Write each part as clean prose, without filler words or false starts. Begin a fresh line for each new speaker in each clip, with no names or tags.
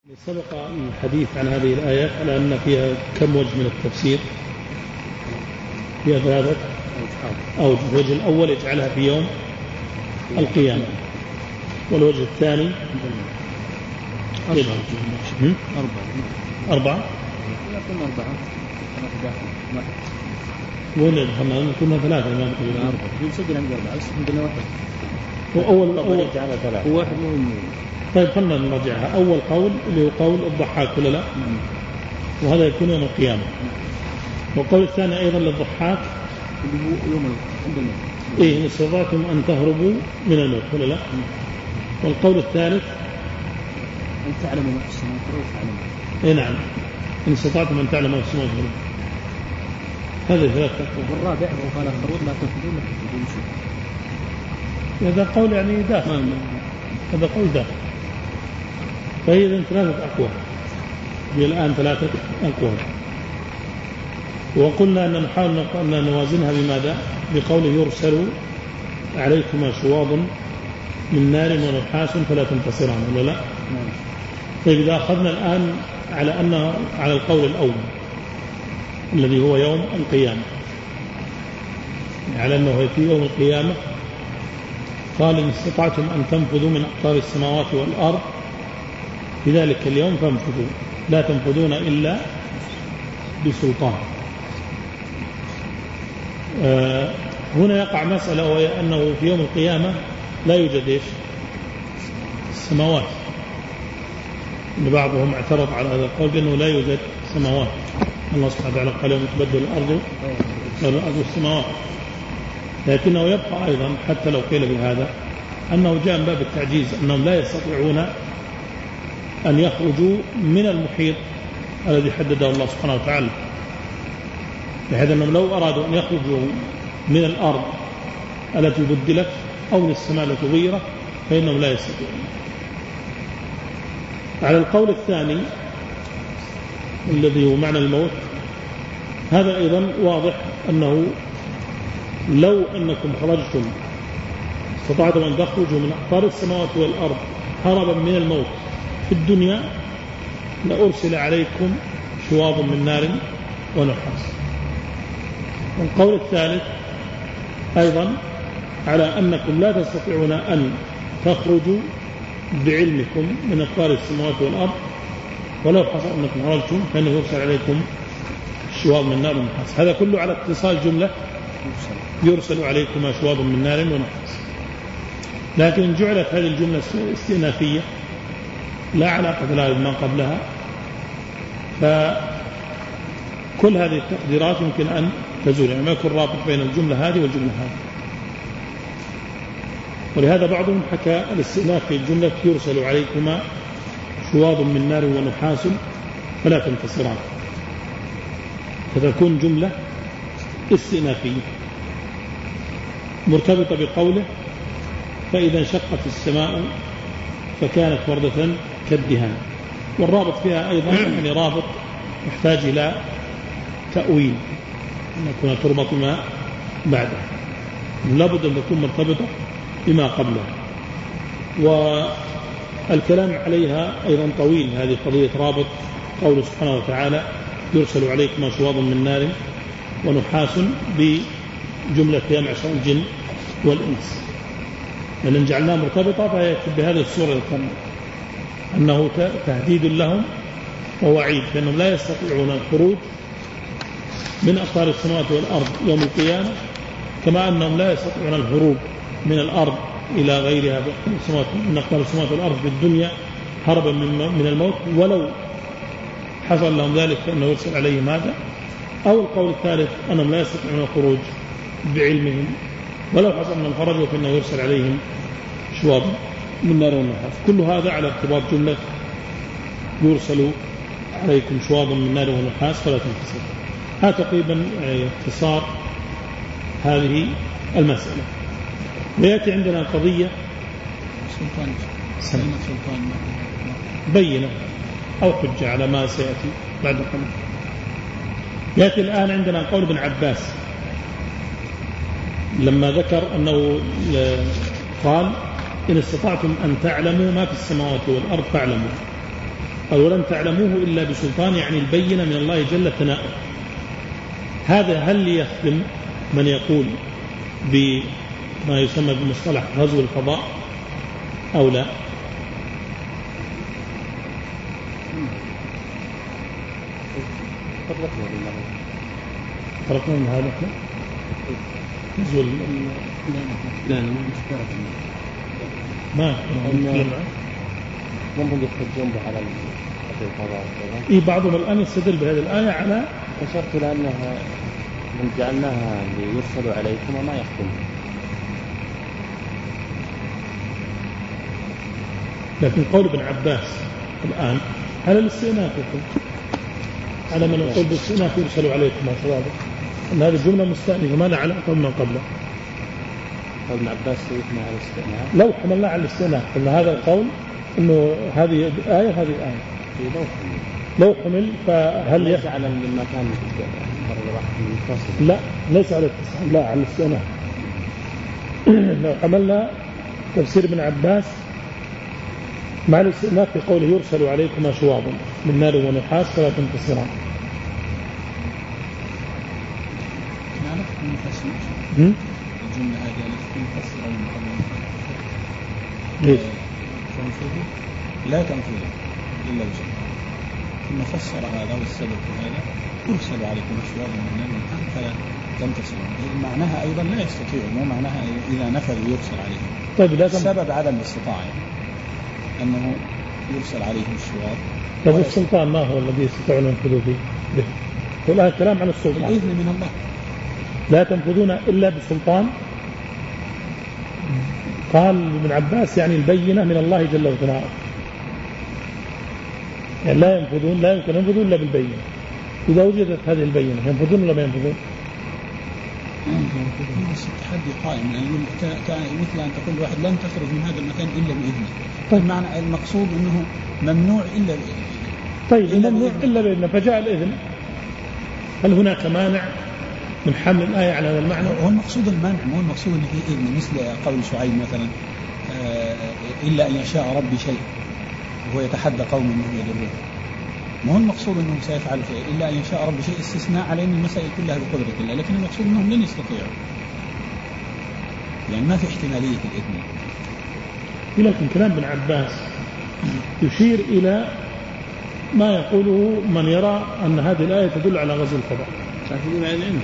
سبق الحديث عن هذه الآيات على أن فيها كم وجه من التفسير؟ فيها ثلاثة أوجه. الوجه الأول يجعلها في يوم القيامة، والوجه الثاني أربعة. وين دخلنا؟ كنا ثلاثة ما نقول أربعة.
نسجل عند أربعة بس عندنا واحد.
أول
جعلها ثلاثة. هو واحد مهم.
طيب خلنا نراجعها. أول قول اللي هو قول الضحاك ولا لا؟ وهذا يكون يوم القيامة. والقول الثاني أيضا للضحاك
اللي هو يوم عند الموت.
إيه إن استطعتم أن تهربوا من الموت ولا لا؟ والقول الثالث
أن تعلموا ما في السماوات والأرض.
إيه نعم، إن استطعتم أن تعلموا ما في السماوات والأرض. هذه ثلاثة.
والرابع وقال آخرون لا تنفذون شيء.
هذا قول يعني داخل. هذا قول داخل. فإذا ثلاثة أقوال. هي الآن ثلاثة أقوال. وقلنا أن نحاول أن نوازنها بماذا؟ بقوله يرسل عليكما شواظ من نار ونحاس فلا تنتصران ولا لا؟ طيب إذا أخذنا الآن على أنه على القول الأول الذي هو يوم القيامة، على أنه في يوم القيامة قال إن استطعتم أن تنفذوا من أقطار السماوات والأرض في ذلك اليوم فانفذوا لا تنفذون إلا بسلطان. هنا يقع مسألة، وهي أنه في يوم القيامة لا يوجد إيش؟ السماوات. إن بعضهم اعترض على هذا القول بأنه لا يوجد سماوات. الله سبحانه وتعالى قال يوم تبدل الأرض والسماوات. لكنه يبقى أيضا حتى لو قيل بهذا أنه جاء من باب التعجيز، أنهم لا يستطيعون أن يخرجوا من المحيط الذي حدده الله سبحانه وتعالى، بحيث أنهم لو أرادوا أن يخرجوا من الأرض التي بدلت أو من السماء التي غيرت فإنهم لا يستطيعون. على القول الثاني الذي هو معنى الموت، هذا أيضا واضح أنه لو أنكم خرجتم استطعتم أن تخرجوا من أقطار السماوات والأرض هربا من الموت في الدنيا لأرسل عليكم شواظ من نار ونحاس. والقول الثالث أيضا على أنكم لا تستطيعون أن تخرجوا بعلمكم من أقطار السماوات والأرض، ولو حصل أنكم خرجتم فإنه يرسل عليكم شواظ من نار ونحاس. هذا كله على اتصال جملة يرسل عليكم شواظ من نار ونحاس. لكن جعلت هذه الجملة استئنافية لا علاقة لها بما قبلها، فكل هذه التقديرات يمكن أن تزول، يعني ما يكون رابط بين الجملة هذه والجملة هذه. ولهذا بعضهم حكى الاستئناف في الجملة يرسل عليكما شواظ من نار ونحاس فلا تنتصران، فتكون جملة استئنافية مرتبطة بقوله فإذا انشقت السماء فكانت وردة كالدهان. والرابط فيها أيضا يعني رابط يحتاج إلى تأويل، أن يكون تربط ما بعده، لابد أن تكون مرتبطة بما قبله. والكلام عليها أيضا طويل، هذه قضية رابط قوله سبحانه وتعالى يرسل عليكم شواظ من نار ونحاس بجملة يا معشر الجن والإنس، لأن جعلناها مرتبطة فهي بهذه الصورة الكاملة أنه تهديد لهم ووعيد بأنهم لا يستطيعون الخروج من أقطار السماوات والأرض يوم القيامة، كما أنهم لا يستطيعون الهروب من الأرض إلى غيرها من أقطار السماوات والأرض في الدنيا هربا من الموت، ولو حصل لهم ذلك فإنه يرسل عليهم هذا. أو القول الثالث أنهم لا يستطيعون الخروج بعلمهم، ولو حصل أنهم خرجوا فإنه يرسل عليهم شواظ من نار ونحاس. كل هذا على ارتباط جملة يرسل عليكم شواظ من نار ونحاس فلا تنتصرون. هذا تقريبا اختصار هذه المسألة. ويأتي عندنا قضية
سلطان
بينة أو حجة على ما سيأتي بعد قليل. يأتي الآن عندنا قول ابن عباس لما ذكر أنه قال إن استطعتم أن تعلموا ما في السماوات والأرض فاعلموا، قال ولن تعلموه إلا بسلطان، يعني البينة من الله جل ثناؤه. هذا هل يخدم من يقول بما يسمى بمصطلح غزو الفضاء أو لا؟ فرقنا من هذا غزو
لا مش
ما
ممكن يحتجون به على الفضاء.
إيه بعضهم الآن يستدل بهذه الآية على
أشرت لأنها من جعلناها ليرسلوا عليكم وما يخدم.
لكن قول ابن عباس الآن على الاستئناف يقول على من يقول بالاستئناف يرسلوا عليكم ما شبابه أن هذه الجملة مستأنفة ما لها علاقة من قبله.
ابن عباس سيدنا على الاستئناف
لو حملنا على الاستئناف أن هذا القول أنه هذه آية هذه آية لو حمل فهل
ليس على المكان
لا ليس على التسعة لا على الاستئناف. لو حملنا تفسير ابن عباس مع الاستئناف في قوله يرسل عليكم شواظ من نار ونحاس فلا تنتصران.
الجملة هذه تنفصل
ليش؟
لا تنفذ إلا الجنة. ثم فسر هذا والسبب في هذا يرسل عليكم شواظ من نار ونحاس فلا تنتصرون. معناها أيضا لا يستطيع، مو معناها إذا نفذ يرسل عليهم.
طيب
السبب عدم الاستطاعة أنه يرسل عليهم الشواظ.
طيب السلطان ما هو الذي يستطيعون أن ينفذوا به؟ والآن الكلام عن السلطان.
الإذن من الله.
لا تنفذون إلا بسلطان. قال ابن عباس يعني البينة من الله جل وعلا، يعني لا ينفذون لا يمكن ينفذون إلا بالبينة. إذا وجدت هذه البينة ينفذون ولا ما ينفذون؟
التحدي قائم، يعني مثل أن تقول واحد لن تخرج من هذا المكان إلا بإذنه. طيب معنى المقصود أنه ممنوع إلا بإذنه.
طيب ممنوع إلا بإذنه فجاء الإذن، هل هناك مانع من حمل الآية على هذا المعنى؟
هو المقصود المنع، مو المقصود أنه في إذن، مثل قول شعيب مثلا إلا أن يشاء ربي شيء وهو يتحدى قوم أنهم يضرون. ما هو المقصود أنهم سيفعل شيء إلا أن يشاء ربي شيء، استثناء على أن المسائل كلها بقدرة الله، لكن المقصود أنهم لن يستطيعوا، يعني ما في احتمالية الإذن.
لكن كلام ابن عباس يشير إلى ما يقوله من يرى أن هذه الآية تدل على غزو الفضاء.
تعرفين مع العلم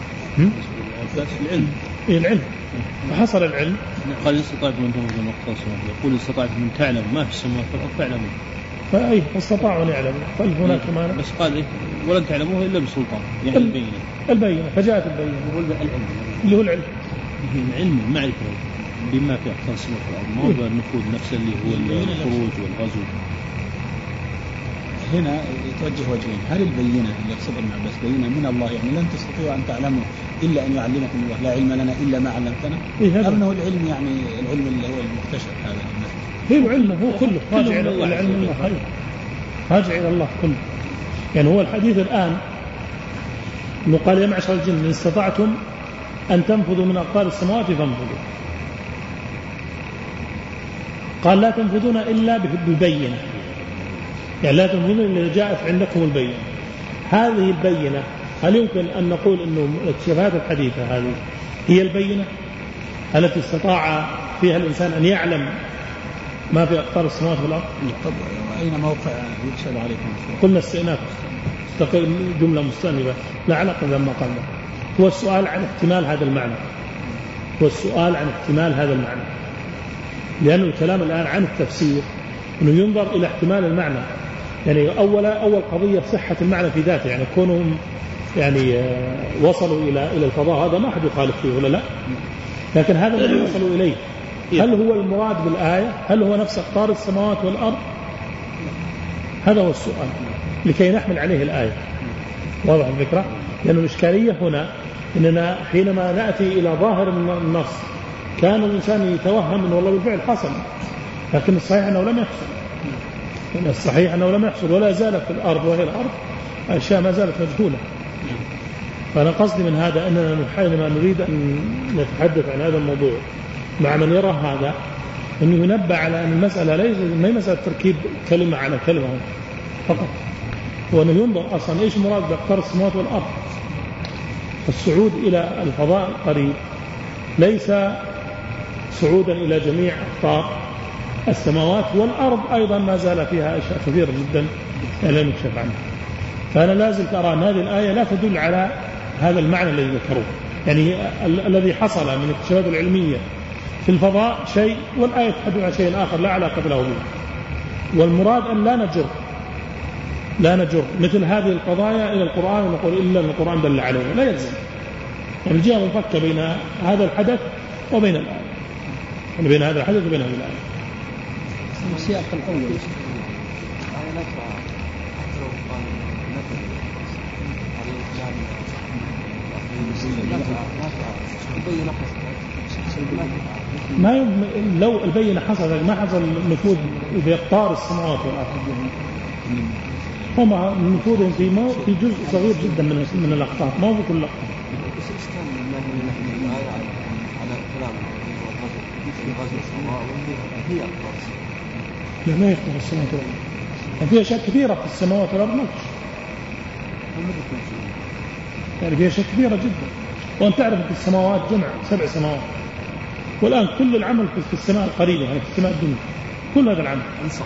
العلم إيه العلم فحصل العلم.
قال استطعت من تنفذ مقتصر، يقول استطعت من تعلم ما في السماوات والأرض تعلمون،
فأي استطاعوا أن يعلموا. طيب هناك مانع
بس قال إيه ولن تعلموه إلا بسلطان، يعني
البينة فجاءت البينة
هو العلم
اللي هو العلم
العلم المعرفة بما في أقطار السماوات والأرض، ما هو النفوذ نفسه اللي هو الخروج والغزو. هنا يتوجه وجهين، هل البينة اللي يقصد ابن عباس بينة من الله، يعني لن تستطيعوا أن تعلموا إلا أن يعلمكم الله، لا علم لنا إلا ما علمتنا، أم أنه العلم يعني العلم اللي هو المكتشف هذا
هو العلم هو كله راجع إلى الله، العلم الله خير راجع إلى الله كله. يعني هو الحديث الآن إنه قال يا معشر الجن إن استطعتم أن تنفذوا من أقطار السماوات فانفذوا، قال لا تنفذون إلا بالبينة، يعني لا تنفذون إلا جاءت عندكم البينة. هذه البينة هل يمكن أن نقول أنه الاكتشافات الحديثة هذه هي البينة التي استطاع فيها الإنسان أن يعلم ما في أقطار السماوات والأرض؟
طب أين موقع يرسل عليكم؟
قلنا استئناف جملة مستأنفة لا علاقة بما قلنا. هو السؤال عن احتمال هذا المعنى، هو السؤال عن احتمال هذا المعنى، لأن الكلام الآن عن التفسير أنه ينظر إلى احتمال المعنى. يعني أول قضية صحة المعنى في ذاته، يعني كونهم يعني وصلوا إلى الفضاء هذا ما أحد يخالف فيه ولا لا، لكن هذا الذي وصلوا إليه هل هو المراد بالآية؟ هل هو نفس أقطار السماوات والأرض؟ هذا هو السؤال لكي نحمل عليه الآية. واضح الفكرة؟ لأن الإشكالية هنا إننا حينما نأتي إلى ظاهر النص كان الإنسان يتوهم أنه والله بالفعل حصل، لكن الصحيح أنه لم يحصل. الصحيح أنه لم يحصل ولا زالت في الأرض وهي الأرض أشياء ما زالت مجهولة. فأنا قصدي من هذا أننا حينما نريد أن نتحدث عن هذا الموضوع مع من يرى هذا أنه ينبه على أن المسألة ليس ما هي مسألة تركيب كلمة على كلمة، فقط، هو أنه ينظر أصلا إيش مراد بأقطار السماوات والأرض. الصعود إلى الفضاء القريب ليس صعودا إلى جميع أقطار السماوات، والأرض أيضا ما زال فيها أشياء كثيرة جدا لم يكشف عنها. فأنا لازلت أرى أن هذه الآية لا تدل على هذا المعنى الذي ذكروه، يعني الذي حصل من الاكتشافات العلمية في الفضاء شيء، والآية تحدث عن شيء آخر لا علاقة له به. والمراد أن لا نجر مثل هذه القضايا إلى القرآن ونقول إلا أن القرآن دل عليه، لا يلزم. يعني الجهة مفكة بين هذا الحدث وبين الآية، يعني بين هذا الحدث وبين هذه الآية.
السياق الأول
ما لو البينة حصل ما حصل نفوذ بأقطار السماوات والأرض، هم نفوذهم في جزء صغير جدا من الأقطار، ما هو بكل الأقطار. لا ما يقطر السماوات والأرض، في أشياء كبيرة في السماوات والأرض ما يعني في أشياء كبيرة جدا. وأن تعرف في السماوات جمع 7 سماوات، والآن كل العمل في السماء القريبة، يعني في السماء الدنيا كل هذا العمل
انصف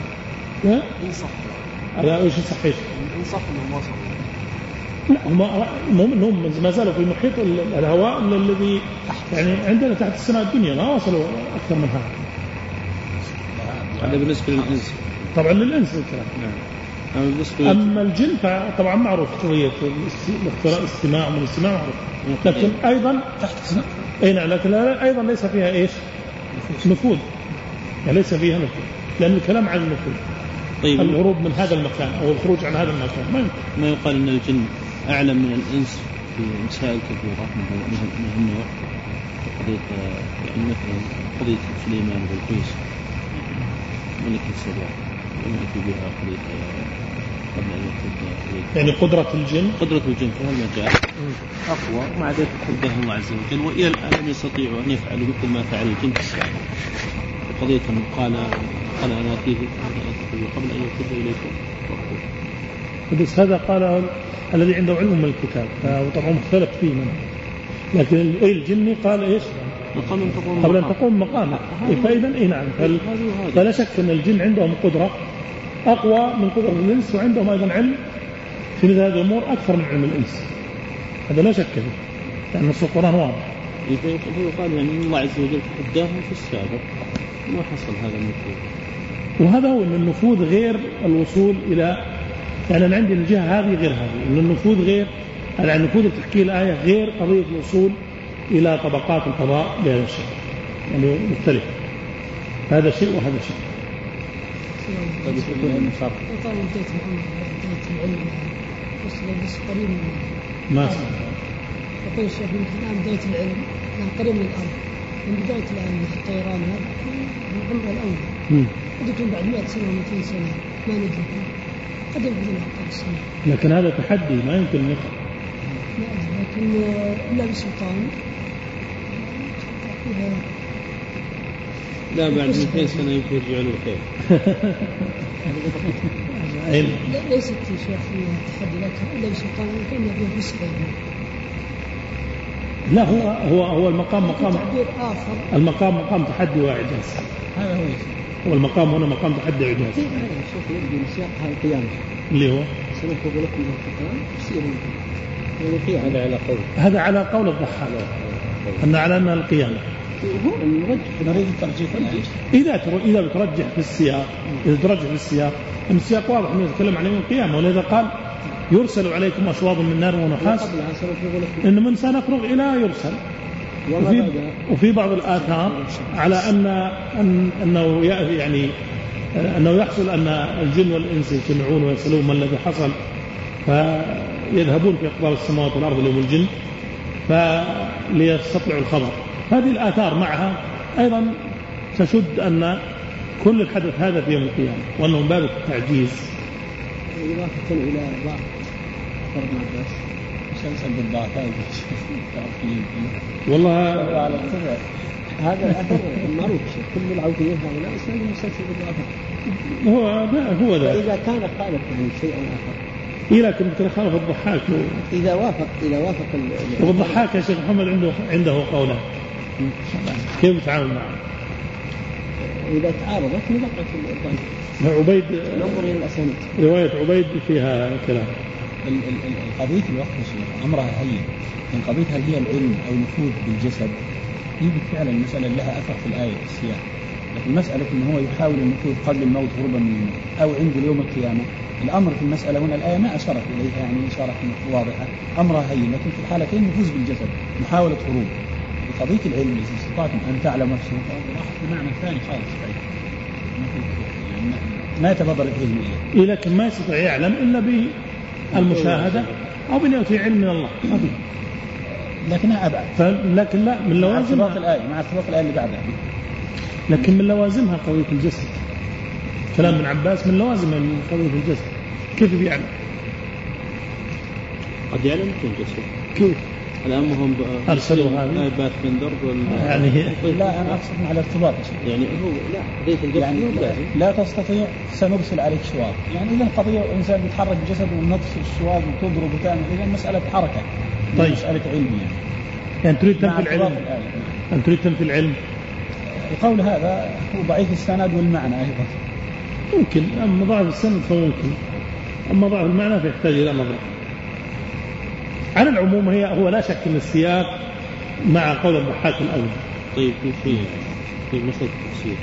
هذا ايش صحيح
انصف انه وصف.
لا هم ما زالوا في محيط الهواء الذي يعني عندنا تحت السماء الدنيا، ما وصلوا أكثر من هذا.
هذا بالنسبة للإنس،
طبعا للإنس الكلام. أما الجن فطبعا معروف شوية الاستماع من الاستماع معروف، لكن أيضا
تحت السماء
لكن أيضا ليس فيها إيش نفوذ، يعني ليس فيها نفوذ، لأن الكلام عن النفوذ. طيب الهروب من هذا المكان أو الخروج عن هذا المكان
ما يقال أن الجن أعلم من الإنس في مسائل كثيرة من النوع، قضية يعني مثلا قضية سليمان والقيس ملك السبع وملك بها قضية قبل أن يكتب، يعني قدرة الجن في هالمجال أقوى، ومع ذلك حبه الله عز وجل، وإلى الآن لم يستطيعوا أن يفعلوا مثل ما فعل الجن في السابق. قضية قال أنا أتيه قبل أن يكتب إليكم،
بس هذا قال الذي عنده علم من الكتاب، وطبعا مختلف فيه منه. لكن الجني قال إيش قبل أن تقوم مقامه، فإذا نعم، فلا شك أن الجن عندهم قدرة أقوى من قدرة الإنس، وعندهم أيضا علم في مثل هذه الأمور أكثر من علم الإنس، هذا لا شك فيه، لأن نص القرآن واضح.
يقال يعني الله عز وجل تحداهم في السابق ما حصل هذا النفوذ،
وهذا هو أن النفوذ غير الوصول إلى، يعني أنا عندي الجهة هذه غير هذه، أن النفوذ غير، يعني النفوذ تحكي الآية غير قضية الوصول إلى طبقات الفضاء بهذا الشيء، يعني مختلف، هذا شيء وهذا شيء. ما
يقول الشيخ الآن بداية العلم كان قريب من الأرض، من بداية العلم في الطيران هذا من عمر الأول، قد يكون بعد 100 سنة و200 سنة ما ندري، قد يبدو أكثر السنة.
لكن هذا تحدي ما يمكن نقل.
لا أدري، لكن إلا بسلطان.
لا بعد 200 سنة يمكن يرجع له الخير.
ليست شيء فيها تحدي، لكن إلا بسلطان يمكن يكون بسبب.
لا هو المقام مقام تحدي وإعجاز.
هذا هو
المقام هنا مقام تحدي وإعجاز.
شوف يبدو سياق هذا القيامة
اللي هو
سنفرغ لكم من القرآن تفسير
هذا على قول الضحاك أن على أنها القيامة.
نريد الترجيح
إذا بترجح في السياق، أن السياق واضح أنه يتكلم عن يوم القيامة، ولذا قال يرسل عليكم أشواظ من نار ونحاس، إن من سنفرغ إلى يرسل. وفي بعض الآثار على أنه يحصل أن الجن والإنس يجتمعون ويسألون ما الذي حصل، فيذهبون في أقطار السماوات والأرض لهم الجن فليستطلعوا الخبر. هذه الآثار معها أيضا تشد أن كل الحدث هذا في يوم القيامة، وأنه من باب التعجيز.
إضافة إلى بعض فرد عباس
مسلسل بالضعف
والله
هذا الأثر معروف، كل العوفيين هؤلاء يسمى مسلسل بالضعف.
هو ذا.
فإذا كان خالف يعني شيئا آخر.
إيه لكن مثل خالف الضحاك.
إذا وافق
والضحاك يا شيخ محمد عنده قولان، كيف يتعامل معه؟
إذا تعارضت نبقى في
عبيد
ننظر إلى الأسانيد.
رواية عبيد فيها كلام.
القضية الوقت أمرها هين، من قضية هل هي العلم أو نفوذ بالجسد، يجب فعلا المسألة لها أثر في الآية في السياق. لكن مسألة أنه هو يحاول النفوذ قبل الموت هربا من الموت أو عند يوم القيامة، الأمر في المسألة هنا الآية ما أشارت إليها يعني إشارة واضحة، أمرها هين، لكن في الحالتين نفوذ بالجسد محاولة هروب. بقضية العلم إذا استطعتم أن تعلموا نفسه راح بمعنى ثاني خالص بعيد، ما يتبادر العلم إليه.
لكن ما يستطيع يعلم إلا بالمشاهدة أو بنية علم من الله،
لكنها أبعد.
لكن لا من لوازم
الآية مع ارتباط الآية اللي بعدها.
لكن من لوازمها قضية الجسد. كلام ابن عباس من لوازم قضية الجسد. كيف بيعلم؟
قد يعلم في الجسد.
كيف؟
الآن هم
أرسلوا هذه
بات من درب
يعني
لا أنا أقصد على ارتباط
يعني هو لا قضية الجسد
يعني لا تستطيع سنرسل عليك شواظ، يعني إذا القضية إنسان بيتحرك بجسده ونقص الشواظ وتضرب وتعمل، إذا مسألة حركة.
طيب.
مسألة علم
يعني تريد تنفي العلم. أن تريد تنفي العلم.
القول هذا هو ضعيف السند والمعنى أيضا.
ممكن، أما ضعف السند فممكن، أما ضعف المعنى فيحتاج إلى نظر. على العموم هو لا شك أن السياق مع قول الضحاك الأول.
طيب في مسألة التفسير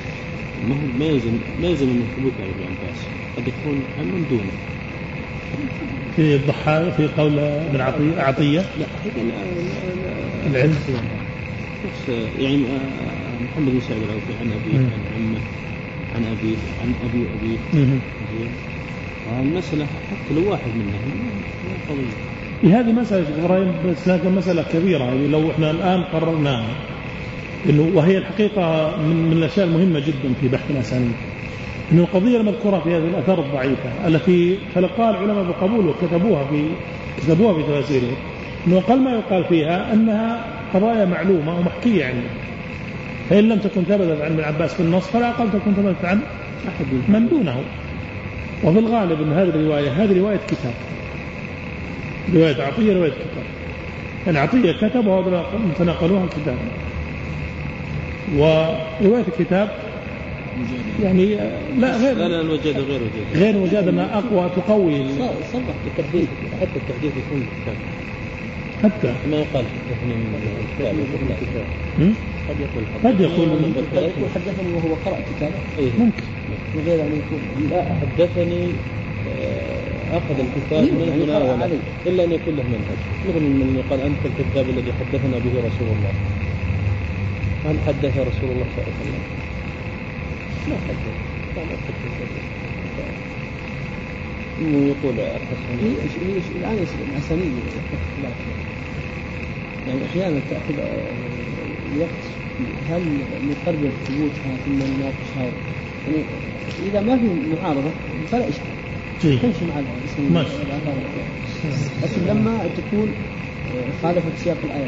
ما يلزم أن يثبت على ابن عباس، قد يكون من دونه.
في الضحاك في قول ابن عطية
لا
العلم
يعني محمد بن سعد العوفي عن أبيه عن عمه عن أبيه عن أبيه المسألة حتى لو واحد منهم ما قضية.
هذه مسألة إبراهيم، بس لكن مسألة كبيرة لو إحنا الآن قررناها، إنه وهي الحقيقة من الأشياء المهمة جدا في بحث الأسانيد، إن القضية المذكورة في هذه الآثار الضعيفة التي تلقاها العلماء بقبول وكتبوها في تفاسيرهم، إنه أقل ما يقال فيها أنها قضايا معلومة ومحكية عنه، فإن لم تكن ثبتت عن ابن عباس في النص فلا أقل تكون ثبتت عن أحد من دونه. وفي الغالب أن هذه رواية كتاب، رواية عطية رواية كتاب، يعني عطية كتب وهذا تنقلوها الكتاب، ورواية الكتاب يعني
لا الوجاد غير
وجاد أنها أقوى تقوي
صدق التحديث، حتى التحديث يكون كتاب،
حتى
ما يقال حدثني من الكتاب
قد يقول
حدثني وهو قرأ كتابه
ممكن
من غير أن يكون
لا حدثني أخذ الكتاب من مناولة إلا أن يكون له منهج، مثل من يقال أنت الكتاب الذي حدثنا به رسول الله، هل حدث رسول الله صلى الله عليه وسلم؟ ما حدث، ما حدث. يقول
الآن الأسانيد يعني أحيانا تأخذ وقت، هل نقرر ثبوتها ثم نناقشها؟ يعني إذا ما في معارضة فلا إشكال تمشي مع الأسانيد، لكن لما تكون خالفت سياق الآيات،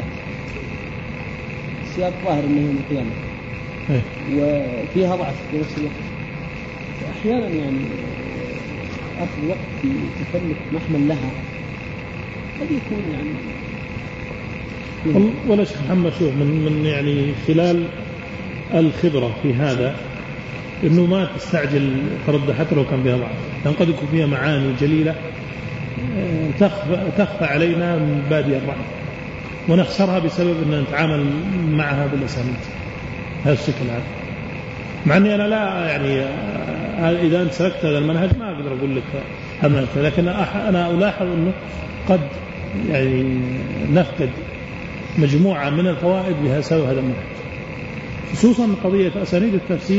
سياق ظاهر أنه يوم القيامة وفيها ضعف في نفس الوقت، أحيانا يعني أخذ وقت في تكلف محمل لها قد يكون يعني
ولا شيخ محمد شوف من يعني خلال الخبرة في هذا إنه ما تستعجل ترد حتى لو كان فيها ضعف، لأن قد يكون فيها معاني جليلة تخفى علينا من بادئ الرأي ونخسرها بسبب أن نتعامل معها بالأسانيد هذا الشكل هذا. مع أني أنا لا يعني إذا أنت سلكت هذا المنهج ما أقدر أقول لك أمامك، لكن أنا ألاحظ أنه قد يعني نفقد مجموعة من الفوائد بسبب هذا المنهج، خصوصا قضية أسانيد التفسير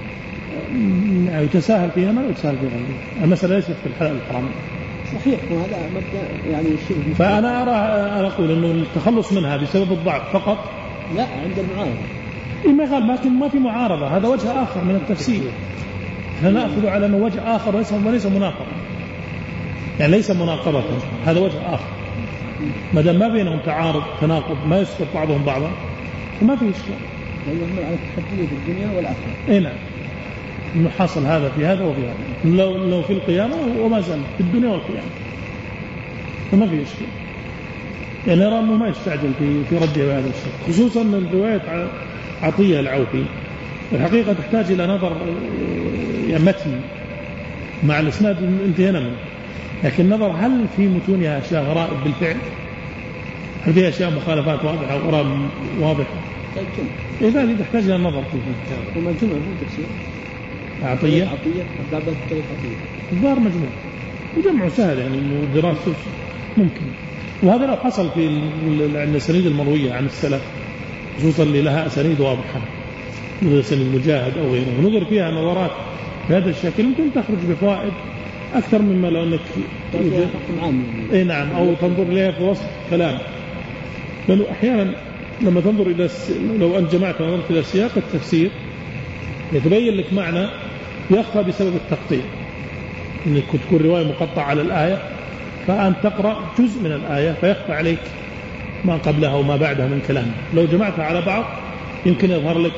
يتساهل فيها ما يتساهل فيها غيرها، المسألة ليست في الحلال الحرام
صحيح، وهذا مبدأ يعني شبه.
فأنا أنا أقول إنه التخلص منها بسبب الضعف فقط
لا عند المعارضة
ما قال، لكن ما في معارضة، هذا وجه آخر من التفسير، احنا نأخذ على أنه وجه آخر وليس مناقضة، يعني ليس مناقضة، هذا وجه آخر ما دام ما بينهم تعارض تناقض ما يسقط بعضهم بعضا فما في إشكال.
لأنهم على التحدي في الدنيا والآخرة.
إيه نعم. إنه حصل هذا في هذا وفي هذا، لو في القيامة وما زال في الدنيا والقيامة فما في إشكال. يعني أرى أنه ما يستعجل في رده بهذا الشيء، خصوصا أن رواية عطية العوفي الحقيقة تحتاج إلى نظر يعني متن مع الإسناد انتهينا منه، لكن نظر هل في متونها أشياء غرائب بالفعل، هل فيها أشياء مخالفات واضحة وغرائب واضحة. إذا هذه تحتاج إلى النظر فيه.
وما جمع هو تفسير
عطية
قبل طريق عطية
الظاهر مجموع وجمعه سهل يعني دراسته ممكن. وهذا لو حصل في الأسانيد المروية عن السلف خصوصا اللي لها أسانيد واضحة مثل المجاهد أو غيره ونظر فيها نظرات بهذا الشكل ممكن تخرج بفوائد أكثر مما لو أنك إيه نعم أو تنظر إليها في وسط كلام. لأنه أحيانا لما تنظر إلى لو أن جمعت ونظرت إلى سياق التفسير يتبين لك معنى يخفى بسبب التقطيع، إنك تكون رواية مقطعة على الآية فأن تقرأ جزء من الآية فيخفى عليك ما قبلها وما بعدها من كلام. لو جمعتها على بعض يمكن يظهر لك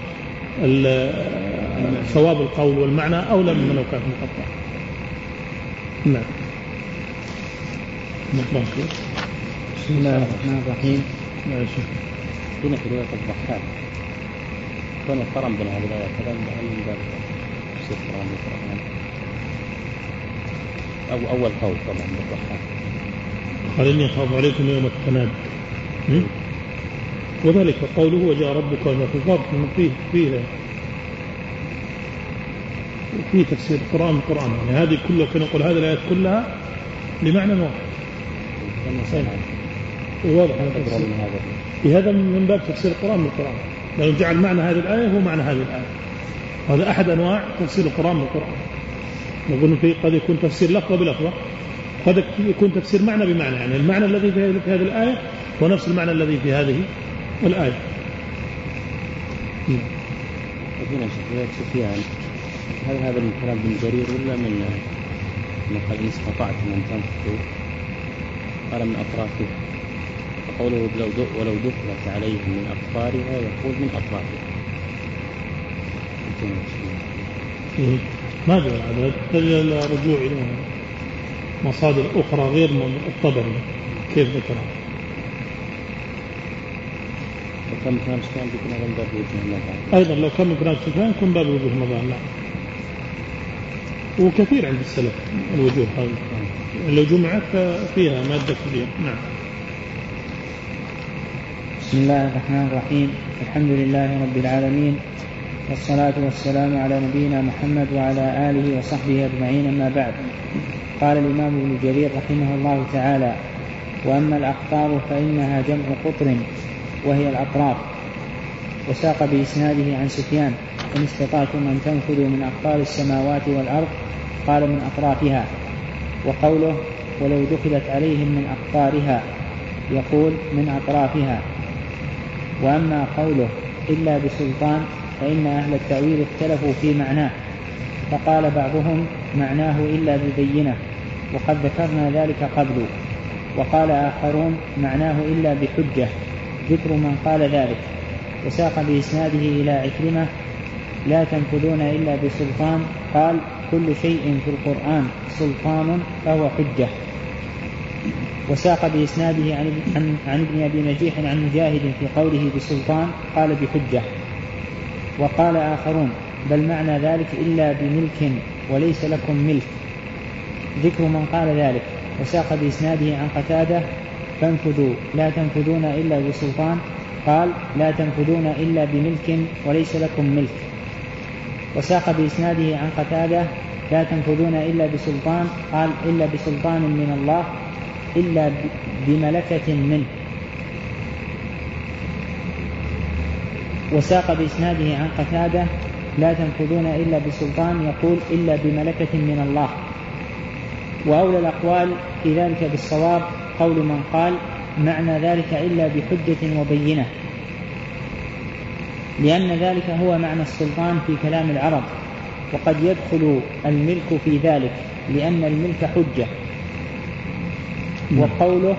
صواب القول والمعنى أولى مما لو كانت مقطعة. نعم.
بسم الله الرحمن الرحيم.
هنا في رواية الضحاك كان القرن بين هذه الآية كلام من باب تفسير القرآن بالقرآن أو أول قول طبعا بالضحاك
قال إني أخاف عليكم يوم التناد، وذلك قوله وجاء ربك وما في الضبط فيه تفسير القرآن بالقرآن. يعني هذه كلها كنا نقول هذه الآيات كلها لمعنى واحد واضح هذا من باب تفسير القرآن بالقرآن، لأنه جعل معنى هذه الآية هو معنى هذه الآية. هذا أحد أنواع تفسير القرآن بالقرآن. نقول فيه قد يكون تفسير لفظة بلفظة، قد يكون تفسير معنى بمعنى، يعني المعنى الذي في هذه الآية هو نفس المعنى الذي في هذه الآية.
هنا سفيان هل هذا من كلام ابن جرير ولا من قال إن استطعتم أن تنفذوا قال من أطرافها، فقوله ولو دخلت عليهم من أقطارها يقول من أطرافها.
ما أدري هذا الرجوع إلى مصادر أخرى غير من الطبري كيف ذكرها.
وكم كلام سفيان بيكون هذا من باب وجه النظر
أيضا لو كم كلام سفيان يكون باب وجه النظر. لا وكثير عند السلف الوجوه هذه لو جمعت فيها مادة كثيرة. نعم.
بسم الله الرحمن الرحيم. الحمد لله رب العالمين والصلاة والسلام على نبينا محمد وعلى آله وصحبه أجمعين. أما بعد، قال الإمام ابن جرير رحمه الله تعالى: وأما الأقطار فإنها جمع قطر وهي الأطراف. وساق بإسناده عن سفيان: إن استطعتم أن تنفذوا من أقطار السماوات والأرض قال من أطرافها. وقوله ولو دخلت عليهم من أقطارها يقول من أطرافها. وأما قوله إلا بسلطان فإن أهل التأويل اختلفوا في معناه، فقال بعضهم معناه إلا ببينة وقد ذكرنا ذلك قبل، وقال آخرون معناه إلا بحجة ذكر من قال ذلك. وساق بإسناده إلى عكرمة: لا تنفذون إلا بسلطان قال كل شيء في القرآن سلطان فهو حجة. وساق بإسناده عن ابن أبي نجيح عن مجاهد في قوله بسلطان قال بحجة. وقال آخرون بل معنى ذلك إلا بملك وليس لكم ملك ذكر من قال ذلك. وساق بإسناده عن قتادة: فانفذوا لا تنفذون إلا بسلطان قال لا تنفذون إلا بملك وليس لكم ملك. وساق بإسناده عن قتادة: لا تنفذون إلا بسلطان قال إلا بسلطان من الله إلا بملكة منه. وساق بإسناده عن قتادة: لا تنفذون إلا بسلطان يقول إلا بملكة من الله. وأولى الأقوال في ذلك بالصواب قول من قال معنى ذلك إلا بحجة وبينة، لأن ذلك هو معنى السلطان في كلام العرب، وقد يدخل الملك في ذلك لأن الملك حجة. وقوله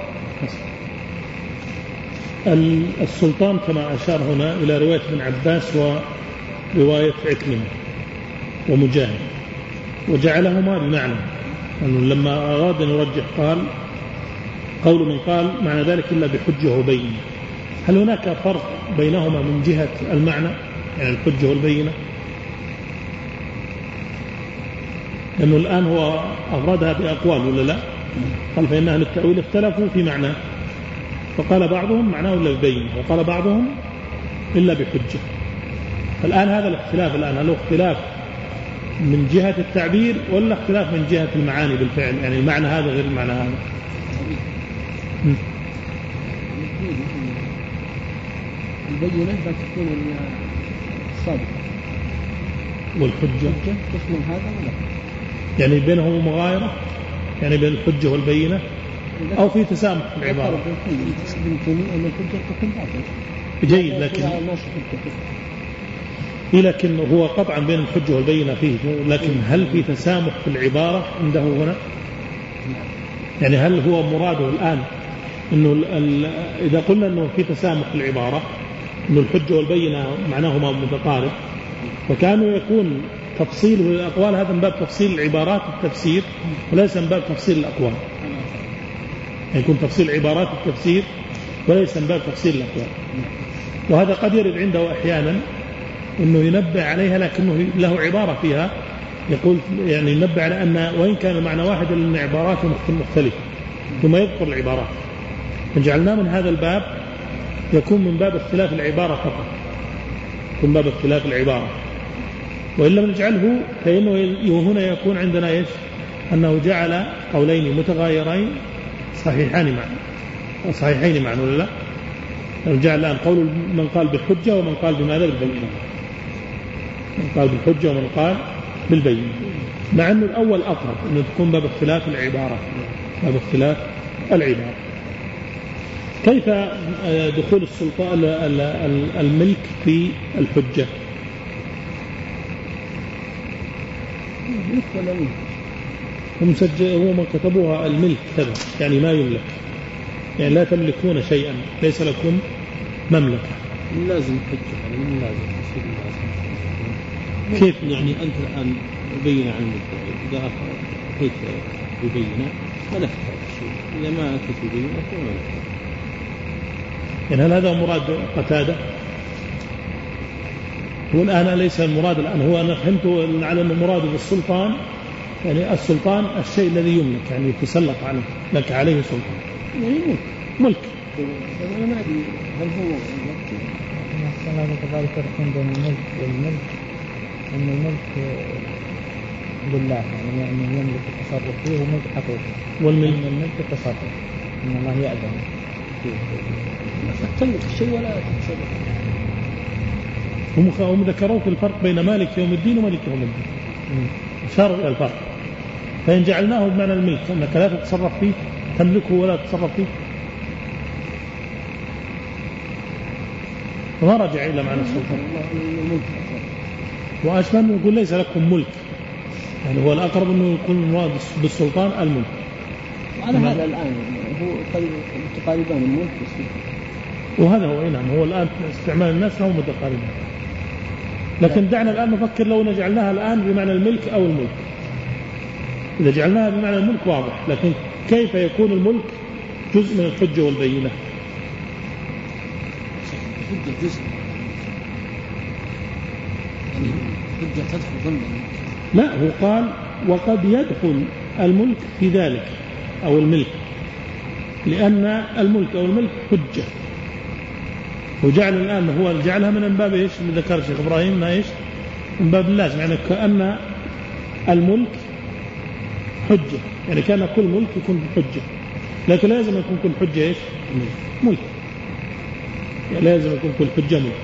السلطان كما أشار هنا إلى رواية ابن عباس ورواية عكرمة، ومجاهد، وجعلهما بمعنى أنه لما أراد أن يرجح قال قول من قال معنى ذلك إلا بحجة وبينة. هل هناك فرق بينهما من جهة المعنى يعني الحجة والبينة؟ لأنه الآن هو أفردها بأقوال ولا لا؟ قال فإن أهل التأويل اختلفوا في معنى، فقال بعضهم معناه إلا ببينة، وقال بعضهم إلا بحجة. الآن هذا الاختلاف الآن هل هو اختلاف من جهة التعبير ولا اختلاف من جهة المعاني بالفعل؟ يعني المعنى هذا غير المعنى هذا.
البينة لا تكون الصادقة
والحجة
تشمل هذا ولا
يعني بينهم مغايرة يعني بين الحجة والبينة أو في تسامح في العبارة. جيد لكن هو قطعا بين الحجة والبينة فيه، لكن هل في تسامح في العبارة عنده هنا؟ يعني هل هو مراده الآن إنه إذا قلنا إنه في تسامح في العبارة إنه الحجة والبينة معناهما متقارب، فكانوا يكون تفصيل الأقوال هذا من باب تفصيل العبارات التفسير وليس من باب تفصيل الأقوال. يكون تفصيل عبارات التفسير وليس من باب تفصيل الأقوال. وهذا قد يرد عنده أحيانا إنه ينبه عليها لكنه له عبارة فيها يقول يعني ينبه على أن وإن كان المعنى واحد لأن عباراته مختلفة ثم يذكر العبارات. فجعلنا من هذا الباب يكون من باب اختلاف العبارة فقط، يكون باب اختلاف العبارة، وإن لم نجعله فإنه هنا يكون عندنا إيش؟ أنه جعل قولين متغايرين صحيحين معا ولا لا؟ جعل الآن قول من قال بالحجة ومن قال بماذا؟ بالبينة. من قال بالحجة ومن قال بالبينة، مع أنه الأول أقرب أنه تكون باب اختلاف العبارة، باب اختلاف العبارة. كيف دخول السلطان الملك في الحجة؟ هو ما كتبوها الملك كذا يعني ما يملك، يعني لا تملكون شيئا، ليس لكم مملكة.
لازم حجة يعني من لازم كيف يعني أنت الآن بين عن المدعي إذا أتيت ببينة ملكت هذا الشيء، إذا ما أتيت ببينة فما ملكت.
يعني هل هذا مراد قتادة؟ هو الآن ليس المراد الآن، هو أنا فهمت على أن المراد بالسلطان يعني السلطان الشيء الذي يملك يعني يتسلط عليه، لك عليه سلطان
يعني
ملك.
أنا ما أدري هل هو
الله كذلك يفرقون بين الملك والملك، أن الملك لله يعني أنه يملك التصرف فيه وملك حقيقي،
والملك
الملك التصرف إن الله يأذن
تملك الشيء ولا تتصرف.
هم ذكروا في الفرق بين مالك يوم الدين وملك يوم الدين، أشاروا إلى الفرق. فإن جعلناه بمعنى الملك أنك لا تتصرف فيه تملكه ولا تتصرف فيه وما رجع إلى معنى السلطان. وأشبه أنه يقول ليس لكم ملك، يعني هو الأقرب أنه يكون المراد بالسلطان الملك.
على هذا الآن هو متقاربان الملك والسلطان،
وهذا هو نعم هو الآن استعمال الناس هم متقاربين. لكن دعنا الآن نفكر لو جعلناها الآن بمعنى الملك أو الملك. إذا جعلناها بمعنى الملك واضح، لكن كيف يكون الملك جزء من الحجة والبينة؟
الحجة جزء يعني الحجة تدخل ضمن الملك.
لا هو قال وقد يدخل الملك في ذلك أو الملك، لأن الملك أو الملك حجة، وجعل الآن هو جعلها من باب إيش اللي ذكر الشيخ إبراهيم إيش من باب اللازم، يعني كأن الملك حجة، يعني كان كل ملك يكون حجة، لكن لازم يكون كل حجة إيش ملك، يعني لازم يكون كل حجة ملك.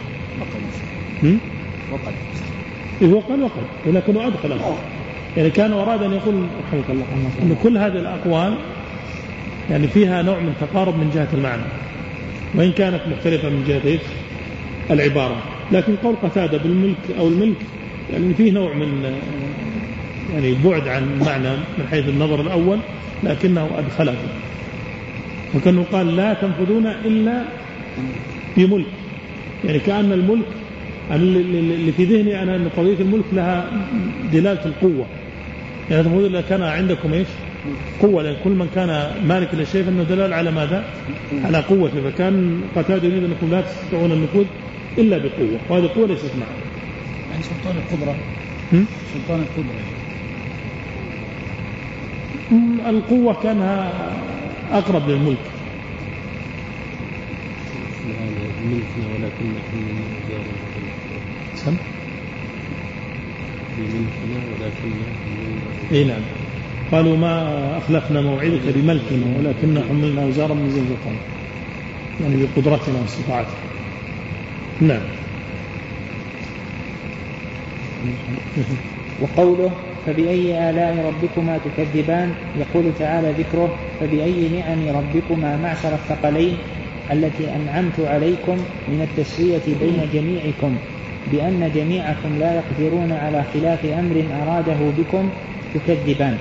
وقد
هو قال وقد ولكنه أدخل يعني كان أراد أن يقول رحمه الله أن كل هذه الأقوال يعني فيها نوع من تقارب من جهة المعنى وإن كانت مختلفة من جهة العبارة. لكن قول قتادة بالملك أو الملك يعني فيه نوع من يعني بعد عن المعنى من حيث النظر الأول، لكنه أدخله، وكأنه قال لا تنفذون إلا بملك، يعني كأن الملك اللي في ذهني أنا أن قضية الملك لها دلالة القوة، يعني المفروض إذا كان عندكم إيش قوة، لأن كل من كان مالك للشيء فإنه دلال على ماذا؟ على قوته. فكان قتادة يريد أنكم لا تستطيعون النفوذ إلا بقوة، وهذه القوة ليست معه.
يعني سلطان القدرة. سلطان القدرة.
القوة كانها أقرب للملك.
ملكنا ولكن
سم
بملكنا ولكن
إيه نعم، قالوا ما أخلفنا موعدك بملكنا ولكن حملنا وزارا من زنزقنا، يعني بقدرتنا واستطاعتنا. نعم.
وقوله فبأي آلاء ربكما تكذبان، يقول تعالى ذكره فبأي نعم ربكما معشر الثقلين التي أنعمت عليكم من التسوية بين جميعكم بأن جميعكم لا يقدرون على خلاف أمر أراده بكم تكذبان.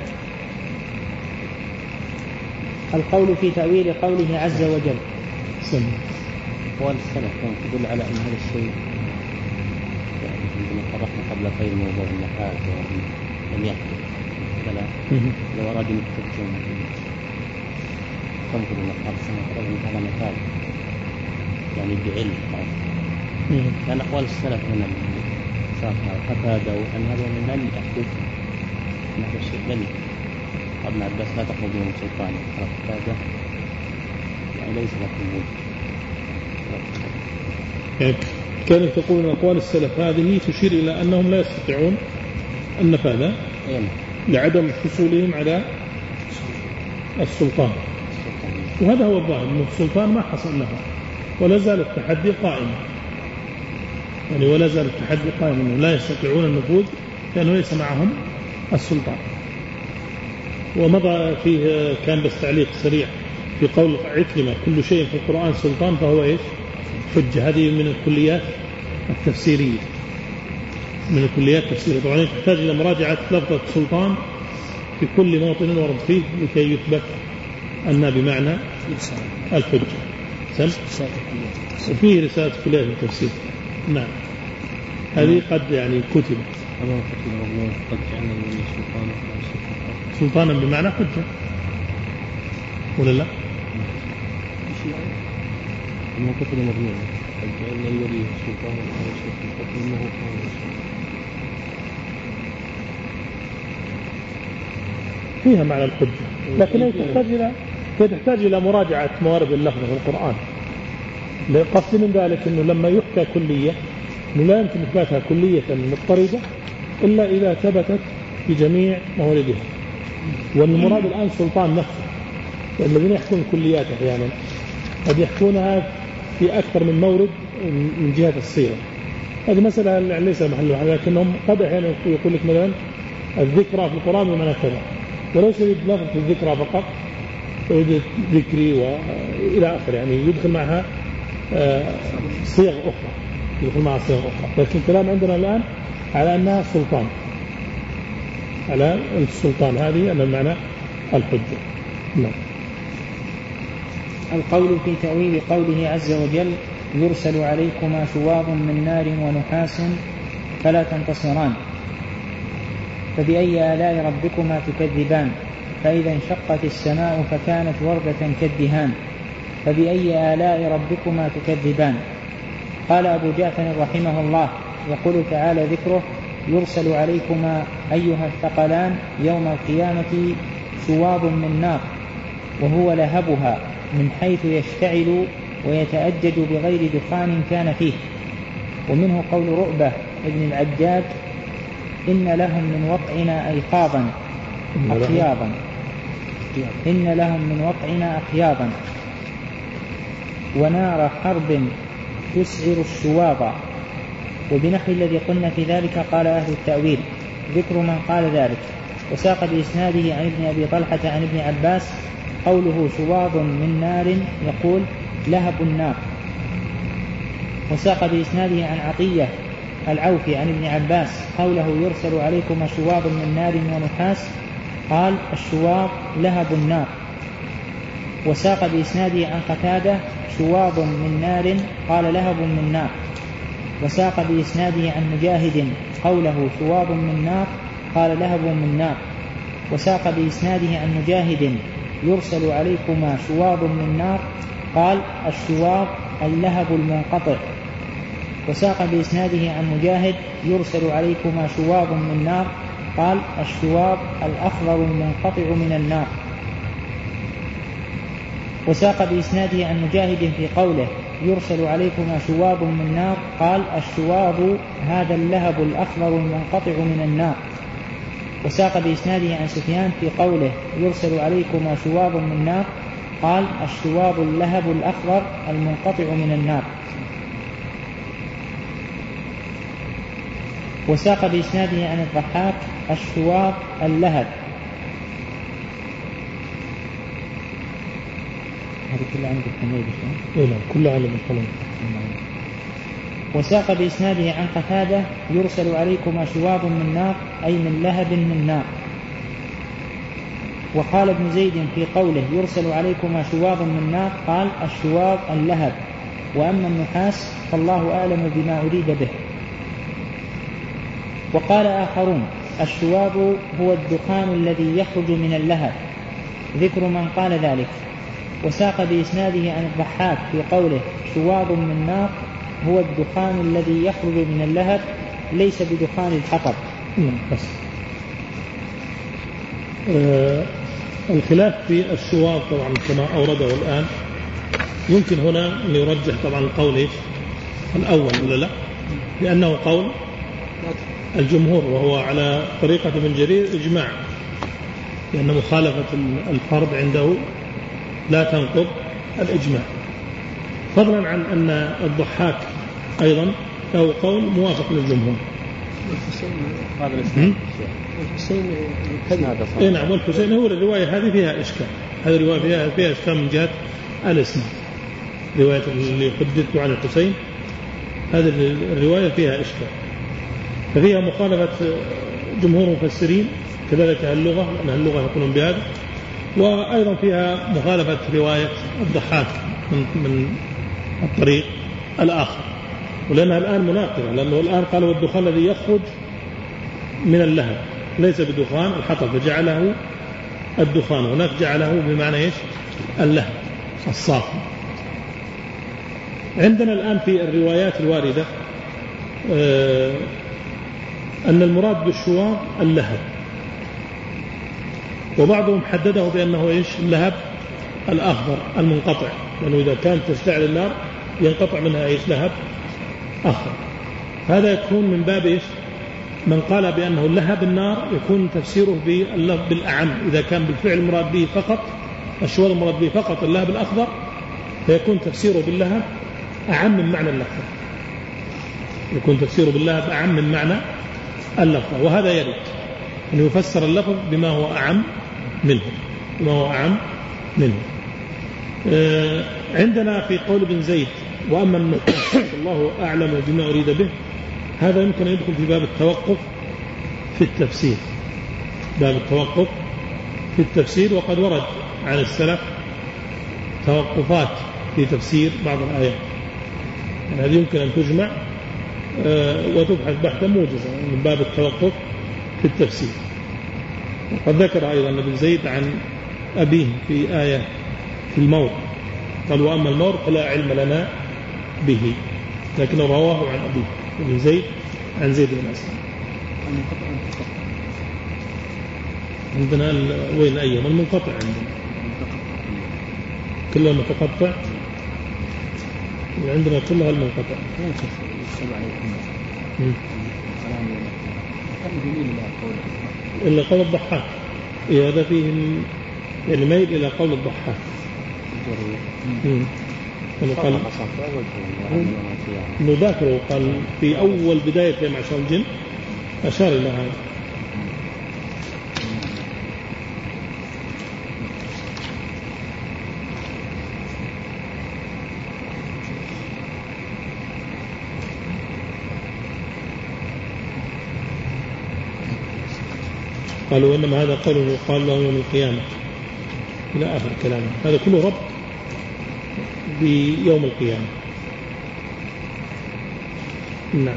القول في تأويل قوله عز وجل.
أقوال السلف تدل على أن هذا الشيء عندما طرحنا قبل خير موضوع النحاس لم يقدر فلا لو أراد أن يترجم تنظر إلى الأرض من هذا مثال يعني بعلم كان أقوال السلف هنا قتادة وأن هذا لن يحدث هذا الشيء لن ابن عباس لا تخرج من سلطان قتادة يعني ليس لكم وجه.
كانوا يقولون أن أقوال السلف هذه تشير إلى أنهم لا يستطيعون النفاذ لعدم حصولهم على السلطان، وهذا هو الظاهر أن السلطان ما حصل له ولا زال التحدي قائما، يعني ولا زال التحدي قائما أنه لا يستطيعون النفوذ لأنه ليس معهم السلطان. ومضى فيه كان بس تعليق سريع في قول عكرمة كل شيء في القرآن سلطان فهو إيش حجة. هذه من الكليات التفسيرية، من الكليات التفسيرية. طبعا تحتاج إلى مراجعة لفظة سلطان في كل موطن ورد فيه لكي يثبت أنها بمعنى الحجة. وفيه رسالة كليات التفسير. نعم هذه قد يعني كتب سلطانا بمعنى حجة ولا لا؟
ما كتب مضمون جعلنا الولي سلطانا على شيخ الحكم انه كان
فيها معنى الحجة، لكن هي تحتاج إلى مراجعة موارد اللفظ في القرآن. قصدي من ذلك أنه لما يحكى كلية أنه لا يمكن إثباتها كلية مضطردة إلا إذا ثبتت في جميع مواردها. والمراد الآن سلطان نفسه، الذين يحكون كليات أحيانا قد يحكونها في أكثر من مورد من جهة الصيغة. هذه مسألة ليس محلها، لكنهم قد أحيانا يقول لك مثلا الذكرى في القرآن بمعنى كذا، وليس يريد لفظ الذكرى فقط، يريد ذكري وإلى آخر، يعني يدخل معها صيغ أخرى، لكن الكلام عندنا الآن على أنها سلطان، على السلطان هذه أن المعنى الحجة. نعم.
القول في تأويل قوله عز وجل يرسل عليكما شواظ من نار ونحاس فلا تنتصران. فبأي آلاء ربكما تكذبان، فإذا انشقت السماء فكانت وردة كالدهان. فبأي آلاء ربكما تكذبان. قال أبو جعفر رحمه الله يقول تعالى ذكره يرسل عليكما أيها الثقلان يوم القيامة شواظ من نار وهو لهبها من حيث يشتعل ويتأجج بغير دخان كان فيه. ومنه قول رؤبة ابن العجاج إن لهم من وقعنا أيقاظا أخياضا، إن لهم من وقعنا أخياضا ونار حرب تسعر الشواظ. وبنحو الذي قلنا في ذلك قال أهل التأويل ذكر من قال ذلك. وساق بإسناده عن ابن أبي طلحة عن ابن عباس قوله شواظ من نار يقول لهب النار. وساق بإسناده عن عطية العوفي عن ابن عباس قوله يرسل عليكم شواظ من نار ونحاس قال الشواظ لهب النار. وساق بإسناده عن قتادة شواظ من نار قال لهب من نار. وساق بإسناده عن مجاهد قوله شواظ من نار قال لهب من نار. وساق بإسناده عن مجاهد يرسل عليكما شواظ من نار قال الشواظ اللهب المنقطع. وساق بإسناده عن مجاهد يرسل عليكما شواظ من نار قال الشواظ الأخضر المنقطع من النار. وساق بإسناده عن مجاهد في قوله يرسل عليكما شواظ من نار قال الشواظ هذا اللهب الأخضر المنقطع من النار. وساق بإسناده عن سفيان في قوله يرسل عليكما شواظ من نار قال الشواظ اللهب الأخضر المنقطع من النار. وساق بإسناده عن الضحاك الشواظ اللهب. هذه كلها عند الحميد
كلها على الحميد.
وساق بإسناده عن قتادة يرسل عليكما شواظ من نار أي من لهب من نار. وقال ابن زيد في قوله يرسل عليكما شواظ من نار قال الشواظ اللهب. وأما النحاس فالله أعلم بما أريد به. وقال آخرون الشواظ هو الدخان الذي يخرج من اللهب ذكر من قال ذلك. وساق بإسناده عن الضحاك في قوله شواظ من نار هو الدخان الذي يخرج من اللهب ليس بدخان الحطب.
بس الخلاف في الشواظ طبعا كما أورده الآن يمكن هنا أن يرجح طبعا القول الأول ولا لا، لأنه قول الجمهور وهو على طريقة ابن جرير إجماع، لأن مخالفة الفرد عنده لا تنقض الإجماع، فضلا عن أن الضحاك أيضا له قول موافق للجمهور. نعم والحسين هو الرواية هذه فيها إشكال، هذه الرواية فيها إشكال من جهة الإسناد. رواية اللي حدثت عن الحسين هذه الرواية فيها إشكال، ففيها مخالفة جمهور المفسرين كذلك اللغة، لأن اللغة يقولون بهذا، وأيضا فيها مخالفة رواية الضحاك من الطريق الآخر، ولأنها الآن مناقضة، لأنه الآن قال والدخان الذي يخرج من اللهب ليس بدخان الحطب فجعله الدخان، هناك جعله بمعنى إيش؟ اللهب الصافي. عندنا الآن في الروايات الواردة أن المراد بالشواظ اللهب، وبعضهم حدده بأنه إيش؟ اللهب الأخضر المنقطع، لأنه إذا كانت تشتعل النار ينقطع منها إيش؟ لهب أخضر. هذا يكون من باب إيش؟ من قال بأنه اللهب النار يكون تفسيره بالأعم، إذا كان بالفعل المراد به فقط الشواظ المراد به فقط اللهب الأخضر فيكون تفسيره باللهب أعم من معنى اللفظ، يكون تفسيره باللهب أعم من معنى اللفظ، وهذا يرد أن يفسر اللفظ بما هو أعم منه، بما هو أعم منه. عندنا في قول ابن زيد وأما النحاس الله أعلم بما أريد به، هذا يمكن أن يدخل في باب التوقف في التفسير، باب التوقف في التفسير، وقد ورد عن السلف توقفات في تفسير بعض الآيات، يعني هذه يمكن أن تجمع وتبحث بحثا موجزا من باب التوقف في التفسير. وقد ذكر أيضا ابن زيد عن أبيه في آية في الموت، قال وأما الموت فلا علم لنا به، لكنه رواه عن أبيه ابن زيد عن زيد بن أسلم. عندنا وين أيام المنقطع عندنا كلها متقطع، عندنا كلها المنقطع. إلا قول الضحاك، هذا فيه يعني ميل إلى قول الضحاك. قال نذاكره، قال في أول بداية معشر الجن أشار إلى هذا. قالوا إنما هذا قوله يقال له يوم القيامة إلى آخر كلامه، هذا كله ربط بيوم القيامة. نعم.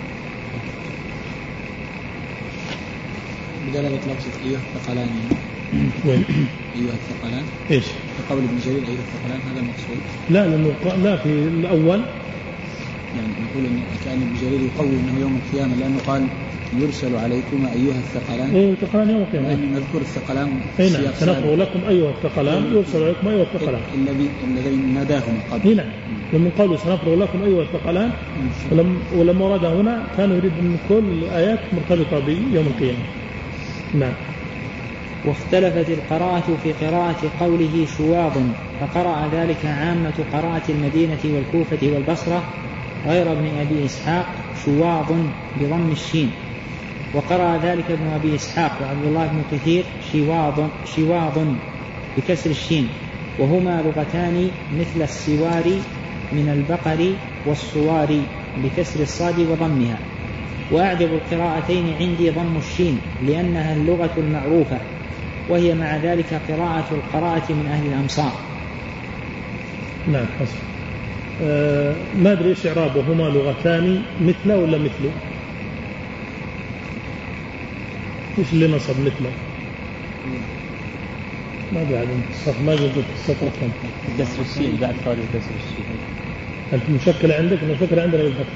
بدلالة لفظة أيها الثقلان.
وين؟
أيها الثقلان.
إيش؟
قول ابن جرير أيها الثقلان هذا المقصود.
لا لأنه لا في الأول.
يعني نقول إن كان ابن جرير يقوي أنه يوم القيامة لأنه قال يرسل عليكما أيها الثقلان.
أيها الثقلان يوم القيامة.
نذكر الثقلان.
نعم. سنفرغ لكم أيها الثقلان يرسل عليكم أيها الثقلان.
الذي ناداهم قبل.
نعم. لما قالوا سنفرغ لكم أيها الثقلان ولما ورد هنا كانوا يريد أن كل الآيات مرتبطة بيوم القيامة. نعم.
واختلفت القراءة في قراءة قوله شواظ، فقرأ ذلك عامة قراءة المدينة والكوفة والبصرة غير ابن أبي إسحاق شواظ بضم الشين، وقرأ ذلك ابن أبي إسحاق وعبد الله بن كثير شواظ بكسر الشين، وهما لغتان مثل السوار من البقر والصوار بكسر الصاد وضمها. وأعجب القراءتين عندي ضم الشين لأنها اللغة المعروفة، وهي مع ذلك القراءة من أهل الأمصار.
نعم حسن. ما أدري إيش إعرابه، هما لغتان مثله ولا مثله؟ إيش اللي نصب مثله؟ ما أدري عاد الصف ما جبت السطر كم.
كسر السين بعد قارئ كسر السين.
أنت مشكلة عندك؟ مشكلة عندنا بالفتح.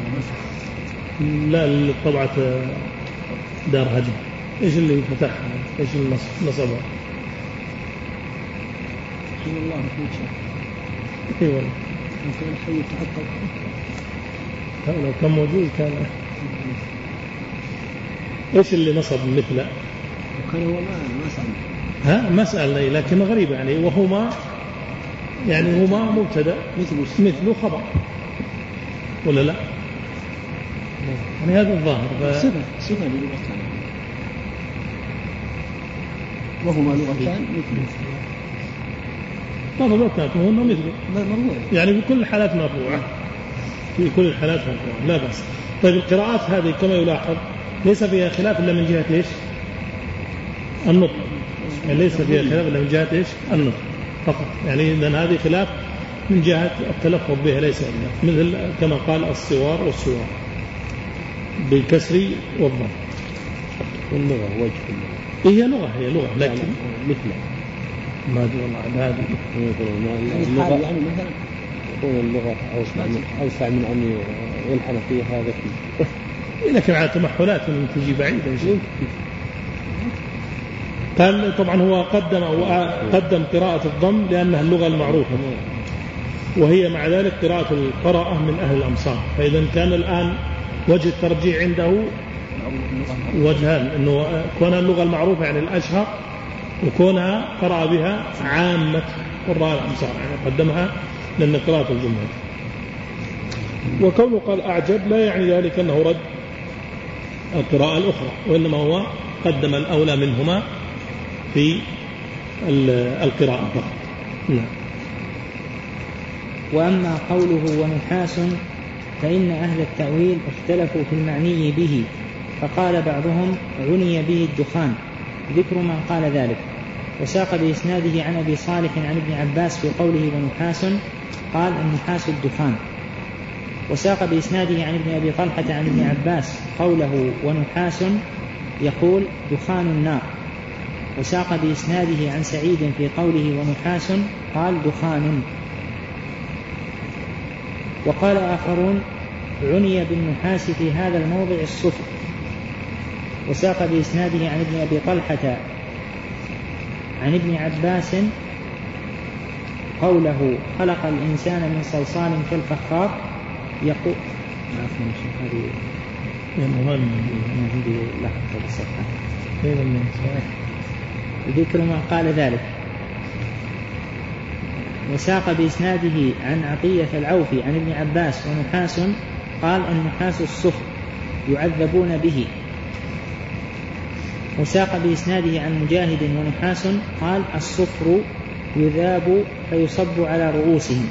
لا طبعة دار هجم. إيش اللي فتحها؟ إيش اللي نصبها؟
رحمه الله في شيء.
أيوة.
ممكن الحي يتحقق.
لو كان موجود كان. إيش اللي نصب مثله؟
وكان هو ما سأل.
ما سألني لكن غريب يعني، وهما يعني هما مبتدأ مثله خبر ولا لا؟ يعني هذا الظاهر.
صفة للغتان وهما لغتان مثله.
طبعا لو كانت هنا مثله يعني بكل الحالات مرفوعة، في كل الحالات مرفوعة لا بأس. طيب القراءات هذه كما يلاحظ ليس فيها خلاف إلا من جهة إيش؟ النطق. يعني ليس فيها خلاف إلا من جهة إيش؟ النطق فقط. يعني إذن هذه خلاف من جهة التلفظ بها ليس إلا مثل كما قال الصوار والصوار بالكسر والضم.
واللغة وجه
هي لغة لكن
مثله
ما أدري والله عن هذه.
اللغة يعني مثلا يكون اللغة أوسع من أن يلحن فيها هذا فيه.
لكن على تمحلات تجي بعيدة. قال طبعا هو قدم قراءة الضم لأنها اللغة المعروفة، وهي مع ذلك قراءة القراءة من أهل الأمصار. فإذا كان الآن وجه الترجيح عنده وجهان، أنه كونها اللغة المعروفة يعني الأشهر، وكونها قرأ بها عامة قراء الأمصار يعني قدمها لأن قراءة الجمهور. وكونه قال أعجب لا يعني ذلك أنه رد القراءة الأخرى، وإنما هو قدم الأولى منهما في القراءة فقط. نعم.
وأما قوله ونحاس فإن أهل التأويل اختلفوا في المعني به، فقال بعضهم عني به الدخان، ذكر من قال ذلك، وساق بإسناده عن أبي صالح عن ابن عباس في قوله ونحاس قال النحاس الدخان، وساق بإسناده عن ابن أبي طلحة عن ابن عباس قوله ونحاس يقول دخان النار، وساق بإسناده عن سعيد في قوله ونحاس قال دخان. وقال آخرون عني بالنحاس في هذا الموضع الصفر. وساق بإسناده عن ابن أبي طلحة عن ابن عباس قوله خلق الإنسان من صلصال كالفخار يقول ذكر من قال ذلك. وساق بإسناده عن عطية العوفي عن ابن عباس ونحاس قال النحاس الصفر يعذبون به. وساق بإسناده عن مجاهد ونحاس قال الصفر يذاب فيصب على رؤوسهم.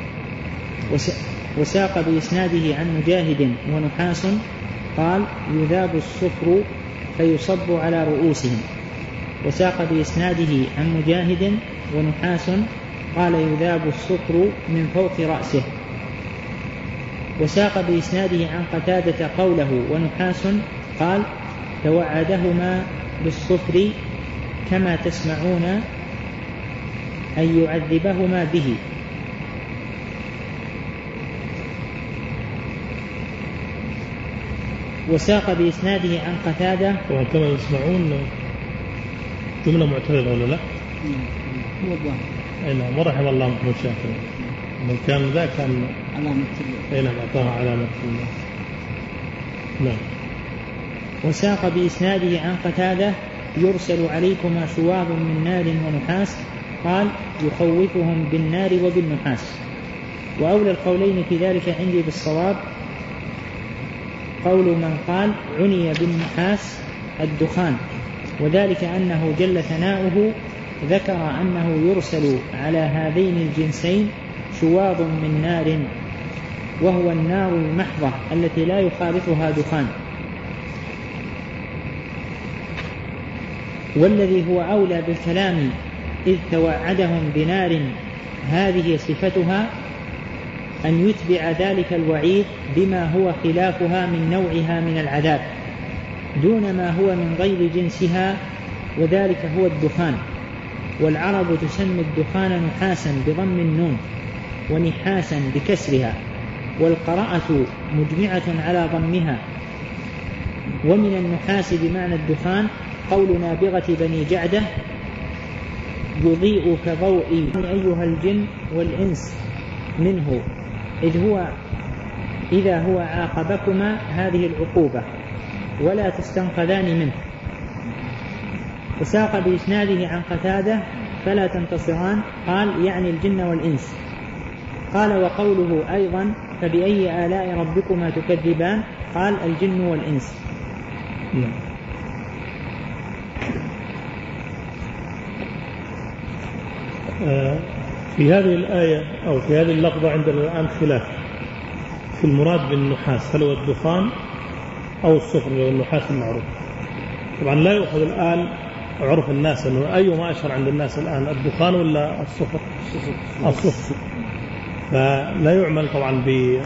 وساق بإسناده عن مجاهد ونحاس قال يذاب الصفر فيصب على رؤوسهم. وساق بإسناده عن مجاهد ونحاس قال يذاب الصفر من فوق رأسه. وساق بإسناده عن قتادة قوله ونحاس قال توعدهما بالصفر كما تسمعون أن يعذبهما به. وساق بإسناده عن قتادة
وكما يسمعون جملة معترضة ولا لا؟ نعم ورحم الله محمود شاكر من كان ذا كان
علامة
نعم أعطاها علامة نعم.
وساق بإسناده عن قتادة يرسل عليكما شواظ من نار ونحاس قال يخوفهم بالنار وبالنحاس. وأولى القولين في ذلك عندي بالصواب قول من قال عني بالنحاس الدخان، وذلك أنه جل ثناؤه ذكر أنه يرسل على هذين الجنسين شواظ من نار، وهو النار المحضة التي لا يخالطها دخان. والذي هو أولى بالكلام إذ توعدهم بنار هذه صفتها أن يتبع ذلك الوعيد بما هو خلافها من نوعها من العذاب دون ما هو من غير جنسها، وذلك هو الدخان. والعرب تسمي الدخان نحاسا بضم النون ونحاسا بكسرها، والقراءة مجمعة على ضمها. ومن النحاس بمعنى الدخان قول نابغة بني جعدة يضيء كضوء أيها الجن والإنس منه إذا هو عاقبكما هذه العقوبة ولا تستنقذان منه. وساق بإسناده عن قتادة فلا تنتصران قال يعني الجن والإنس. قال وقوله أيضا فبأي آلاء ربكما تكذبان قال الجن والإنس.
في هذه الآية أو في هذه اللفظة عندنا الآن خلاف في المراد بالنحاس، هل هو الدخان أو الصفر اللي هو النحاس المعروف. طبعا لا يؤخذ الآن عرف الناس أنه أيما أشهر عند الناس الآن الدخان ولا الصفر. الصفر فلا يعمل طبعا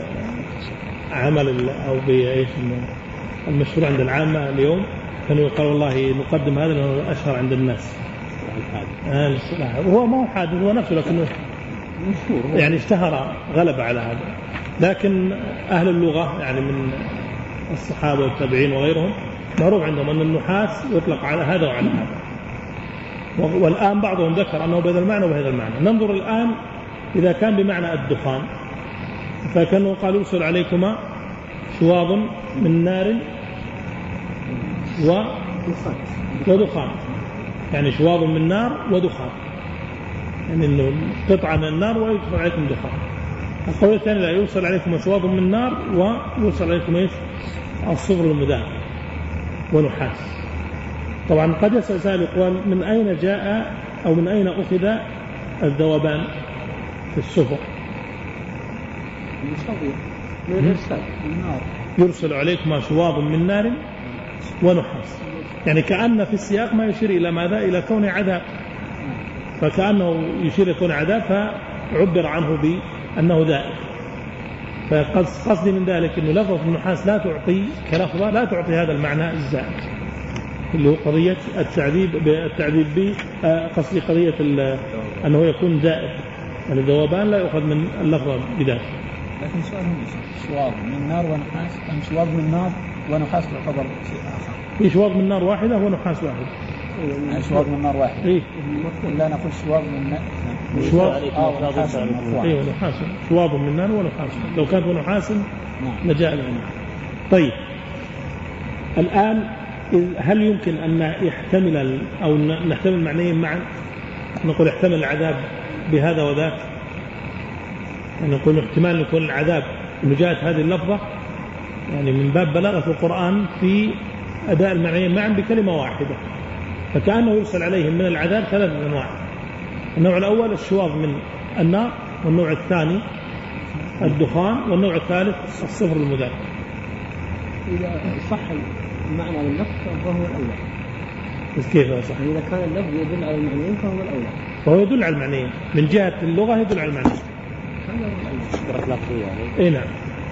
بعمل أو بإيش المشهور عند العامة اليوم، كانوا يقال والله نقدم هذا لأنه أشهر عند الناس. هو ما هو حادث هو نفسه لكنه يعني اشتهر غلب على هذا. لكن أهل اللغة يعني من الصحابة والتابعين وغيرهم معروف عندهم أن النحاس يطلق على هذا وعلى هذا. والآن بعضهم ذكر أنه بهذا المعنى وبهذا المعنى. ننظر الآن إذا كان بمعنى الدخان فكانوا قالوا يرسل عليكما شواظ من نار ودخان، يعني شواظ من نار ودخان، يعني انه قطعة من النار ويرسل عليكم دخان. القول الثاني لا يرسل عليكم شواظ من نار ويرسل عليكم ايش؟ الصفر المدان ونحاس. طبعا قد يسأل سائل يقول من أين جاء أو من أين أخذ الذوبان في الصفر؟ يرسل عليكم شواظ من نار ونحاس، يعني كأن في السياق ما يشير إلى ماذا؟ إلى كون عذاب، فكأنه يشير إلى كون عذاب فعبر عنه بأنه ذائق. فقصدي من ذلك أنه لفظ النحاس لا تعطي كلفظة لا تعطي هذا المعنى الزائد اللي هو قضية التعذيب قصدي قضية أنه يكون زائد، يعني الذوبان لا يؤخذ من اللفظة بذلك.
لكن سؤالهم شواظ من نار ونحاس أم شواظ من نار ونحاس تعتبر شيء آخر؟
في شواظ من نار واحدة ونحاس واحد.
يعني شواظ من نار واحد.
إيه.
لا نقول شواظ من نار.
شواظ. أيوة نحاس. شواظ من نار ونحاس. لو كانت نحاس لجاء لنا. طيب. الآن هل يمكن أن يحتمل أو نحتمل معنيين معا؟ نقول يحتمل العذاب بهذا وذاك، يعني نقول احتمال يكون العذاب إنه جاءت هذه اللفظة يعني من باب بلاغة القرآن في أداء المعنيين معا بكلمة واحدة، فكأنه يرسل عليهم من العذاب ثلاثة أنواع. النوع الأول الشواظ من النار، والنوع الثاني الدخان، والنوع الثالث الصفر المذاب.
إذا صح المعنى لللفظ فهو الأولى.
بس كيف صح؟
إذا كان اللفظ يدل على المعنيين فهو الأولى.
فهو يدل على المعنيين من جهة اللغة، يدل على المعنيين.
هذا
لفظي يعني.
إيه نعم.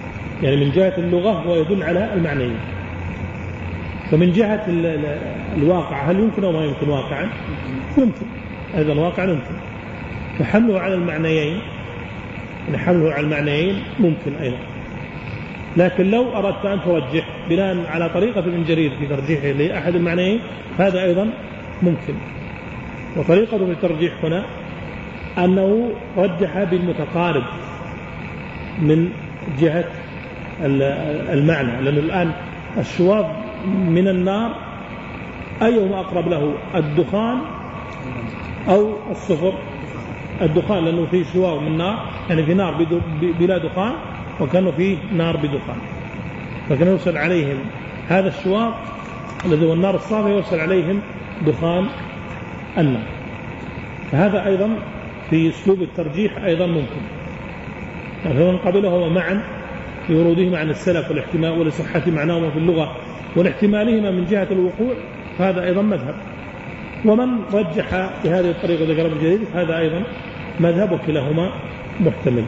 يعني من جهة اللغة هو يدل على المعنيين. فمن جهة الواقع هل يمكن أو ما يمكن واقعا؟ يمكن، أيضا واقعا يمكن. فحمله على المعنيين، حمله على المعنيين ممكن أيضا. لكن لو أردت أن ترجح بناء على طريقة ابن جرير في ترجيحه لأحد المعنيين هذا أيضا ممكن. وطريقة الترجيح هنا أنه رجح بالمتقارب من جهة المعنى، لأنه الآن الشواظ من النار أيهما أقرب له، الدخان أو الصفر؟ الدخان، لأنه فيه شواظ من نار، يعني في نار بلا دخان وكانوا فيه نار بدخان، فكان يرسل عليهم هذا الشواظ الذي هو النار الصافية يرسل عليهم دخان النار. فهذا أيضا في أسلوب الترجيح أيضا ممكن، يعني من قبله معا في ورودهما عن السلف والاحتمال ولصحة معناهما في اللغة والاحتمالهما من جهة الوقوع، هذا أيضا مذهب. ومن رجح بهذه الطريقة ذكر ابن جرير هذا أيضا مذهب، وكلاهما محتمل.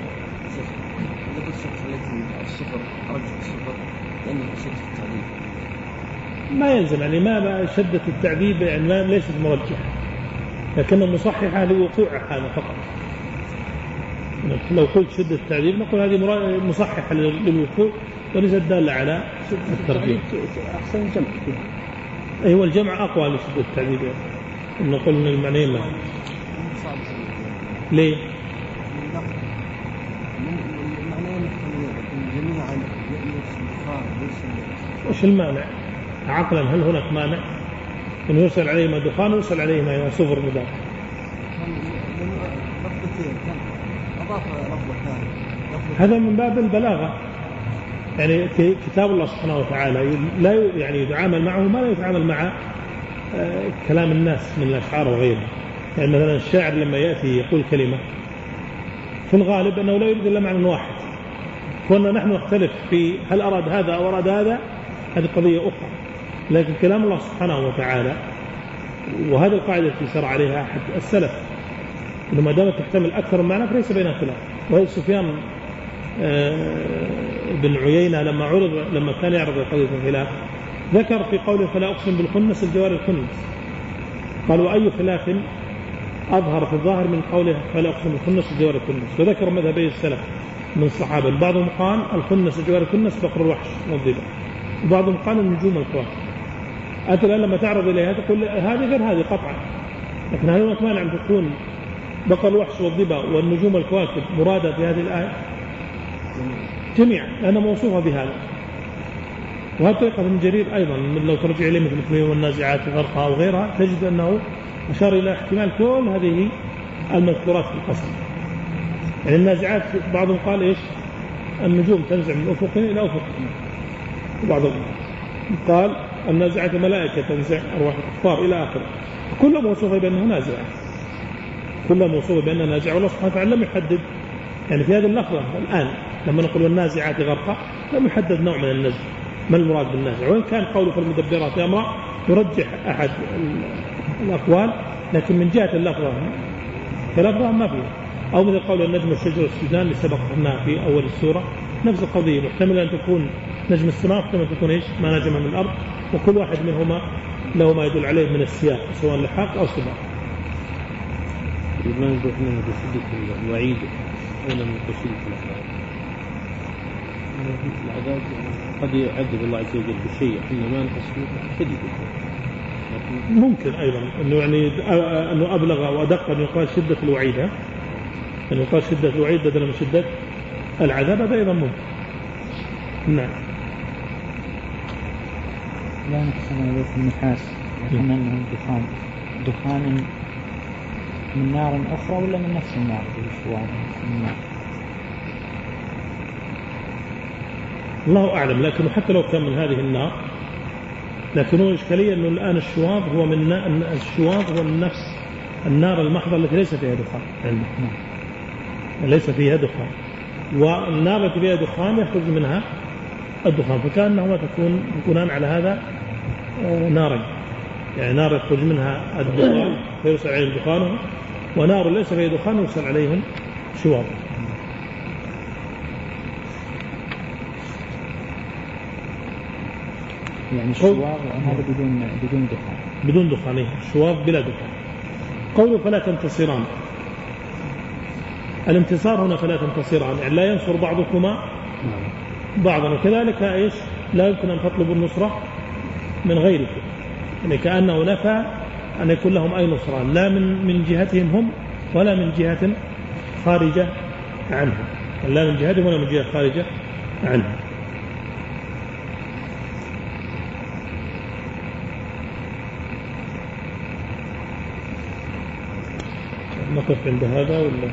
ما يلزم، يعني ما شدة التعذيب يعني ليست مرجحة، لكن مصححة لوقوع هذا فقط. لو قلت شدة التعذيب نقول هذه مصححة للوقوع وليست دالة على الترجيح.
أحسن الجمع فيها.
أيوة الجمع أقوى لشدة التعذيب، نقول من المعنيين ما ليه؟ وش المانع؟ عقلا هل هناك مانع أن يرسل عليهما دخان ويرسل عليهما صفر مضاف؟ هذا من باب البلاغة، يعني كتاب الله سبحانه وتعالى لا يعني يتعامل معه ما لا يتعامل مع كلام الناس من الأشعار وغيره. يعني مثلا الشاعر لما يأتي يقول كلمة في الغالب أنه لا يريد إلا معنى واحد، كنا نحن نختلف في هل أراد هذا أو أراد هذا، هذه قضية أخرى. لكن كلام الله سبحانه وتعالى، وهذه القاعدة التي سار عليها أحد السلف، إنه ما دامت تحتمل أكثر من معنى فليس بينها خلاف. وهذا سفيان بن عيينة لما كان يعرض قضية الخلاف ذكر في قوله فلا أقسم بالخنس الجوار الخنس، قال وأي خلاف أظهر في الظاهر من قوله فلا أقسم بالخنس الجوار الخنس. وذكر مذهبي السلف من الصحابة، بعضهم قال الخنس الجوار الخنس بقر الوحش والضبا، وبعضهم قال النجوم الكواكب. أنت الآن لما تعرض إليها تقول هذه غير هذه قطعا، لكن هل هناك مانع أن تكون بقر الوحش والضبا والنجوم الكواكب مرادة في هذه الآية جميعا لأنها موصوفة بهذا؟ وهذه طريقة ابن جرير أيضا لو ترجع إليه مثل والنازعات غرقها أو غيرها تجد أنه أشار إلى احتمال كل هذه المذكورات في القسم. يعني النازعات بعضهم قال إيش؟ النجوم تنزع من أفق إلى أفق، وبعضهم قال النازعات ملائكة تنزع أرواح الكفار إلى آخره. كلها موصوفة بأنه نازعة، كلها موصوفة بأنه نازعة. والله سبحانه وتعالى لم يحدد، يعني في هذه اللحظة الآن لما نقول والنازعات غرقا لم يحدد نوع من النزع ما المراد بالنازع، وإن كان قوله في المدبرات أمرا يرجح أحد الأقوال، لكن من جهة اللفظة كلفظة ما فيها. أو مثل قول النجم الشجر السودان اللي سبقنا في أول السورة نفس القضية، محتمل أن تكون نجم السماء، محتمل أن تكون إيش ما نجم من الأرض، وكل واحد منهما له ما يدل عليه من السياق سواء لحاق أو سباق.
ما نقول إنه بشدة الوعيد أولى من بشدة العذاب. قد يعذب الله عز وجل بشيء إحنا ما نحسه شديد،
ممكن أيضا أنه يعني أنه أبلغ وأدق أن يقال شدة الوعيد، أن يقال شدة الوعيد بدلا من شدة العذاب، هذا أيضا ممكن. نعم.
لا نحسن عليه النحاس، لكن أنه دخان من نار أخرى ولا من نفس النار؟
الله أعلم، لكن حتى لو كان من هذه النار، لكن هو إشكالية أنه الآن الشواظ هو من نفس النار المحضة التي ليس فيها دخان، ليس فيها دخان، والنار التي فيها دخان يخرج منها الدخان، فكأنهما تكونان على هذا نارين، يعني نار يخرج منها الدخان فيرسل عليهم دخانهم، ونار ليس فيها دخان يرسل عليهم شواظ.
يعني الشواظ هذا بدون دخان.
بدون دخان، الشواظ بلا دخان. قوله فلا تنتصران، الانتصار هنا فلا تنتصران يعني لا ينصر بعضكما بعضا، وكذلك ايش لا يمكن ان تطلبوا النصرة من غيركم، يعني كأنه نفى أن يكون لهم أي نصران لا من جهتهم هم ولا من جهة خارجة عنهم، لا من جهتهم ولا من جهة خارجة عنهم. نقف عند هذا ولا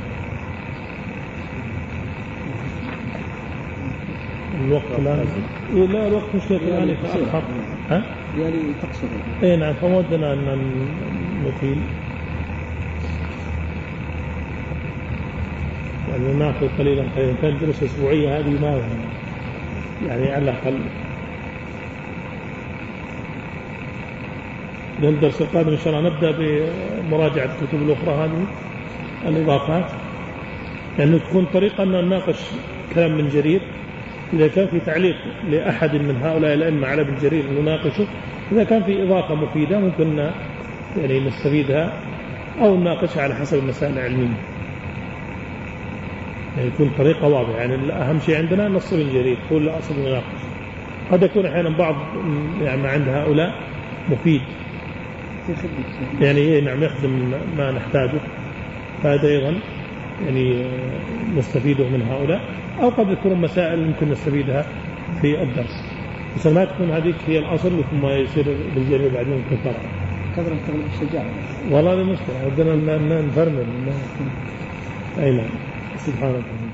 الوقت الآن؟ لا الوقت مش الآن يتأخر. ها؟
يعني تقصر.
اي نعم، فودنا أن نطيل يعني ناخذ قليلا قليلا. كانت دراسة أسبوعية هذه ما يعني على الأقل. الدرس القادم إن شاء الله نبدأ بمراجعة الكتب الأخرى هذه الإضافات، لأنه يعني تكون طريقة أن نناقش كلام من جرير. إذا كان في تعليق لأحد من هؤلاء الأئمة على ابن جرير نناقشه، إذا كان في إضافة مفيدة ممكن يعني نستفيدها أو نناقشها على حسب المسائل العلمية، يعني يكون طريقة واضحة. يعني أهم شيء عندنا نص ابن جرير هو اللي أصل نناقش. قد يكون أحيانا بعض يعني ما عند هؤلاء مفيد يعني نعم يخدم ما نحتاجه، فهذا أيضا يعني نستفيده من هؤلاء، أو قد يكون مسائل ممكن نستفيدها في الدرس، بس ما تكون هذه هي الأصل ثم يصير بالجري بعدين كثرة
تغلب الشجاعة.
والله المشكلة بدنا نفرمل. أي نعم. سبحان الله.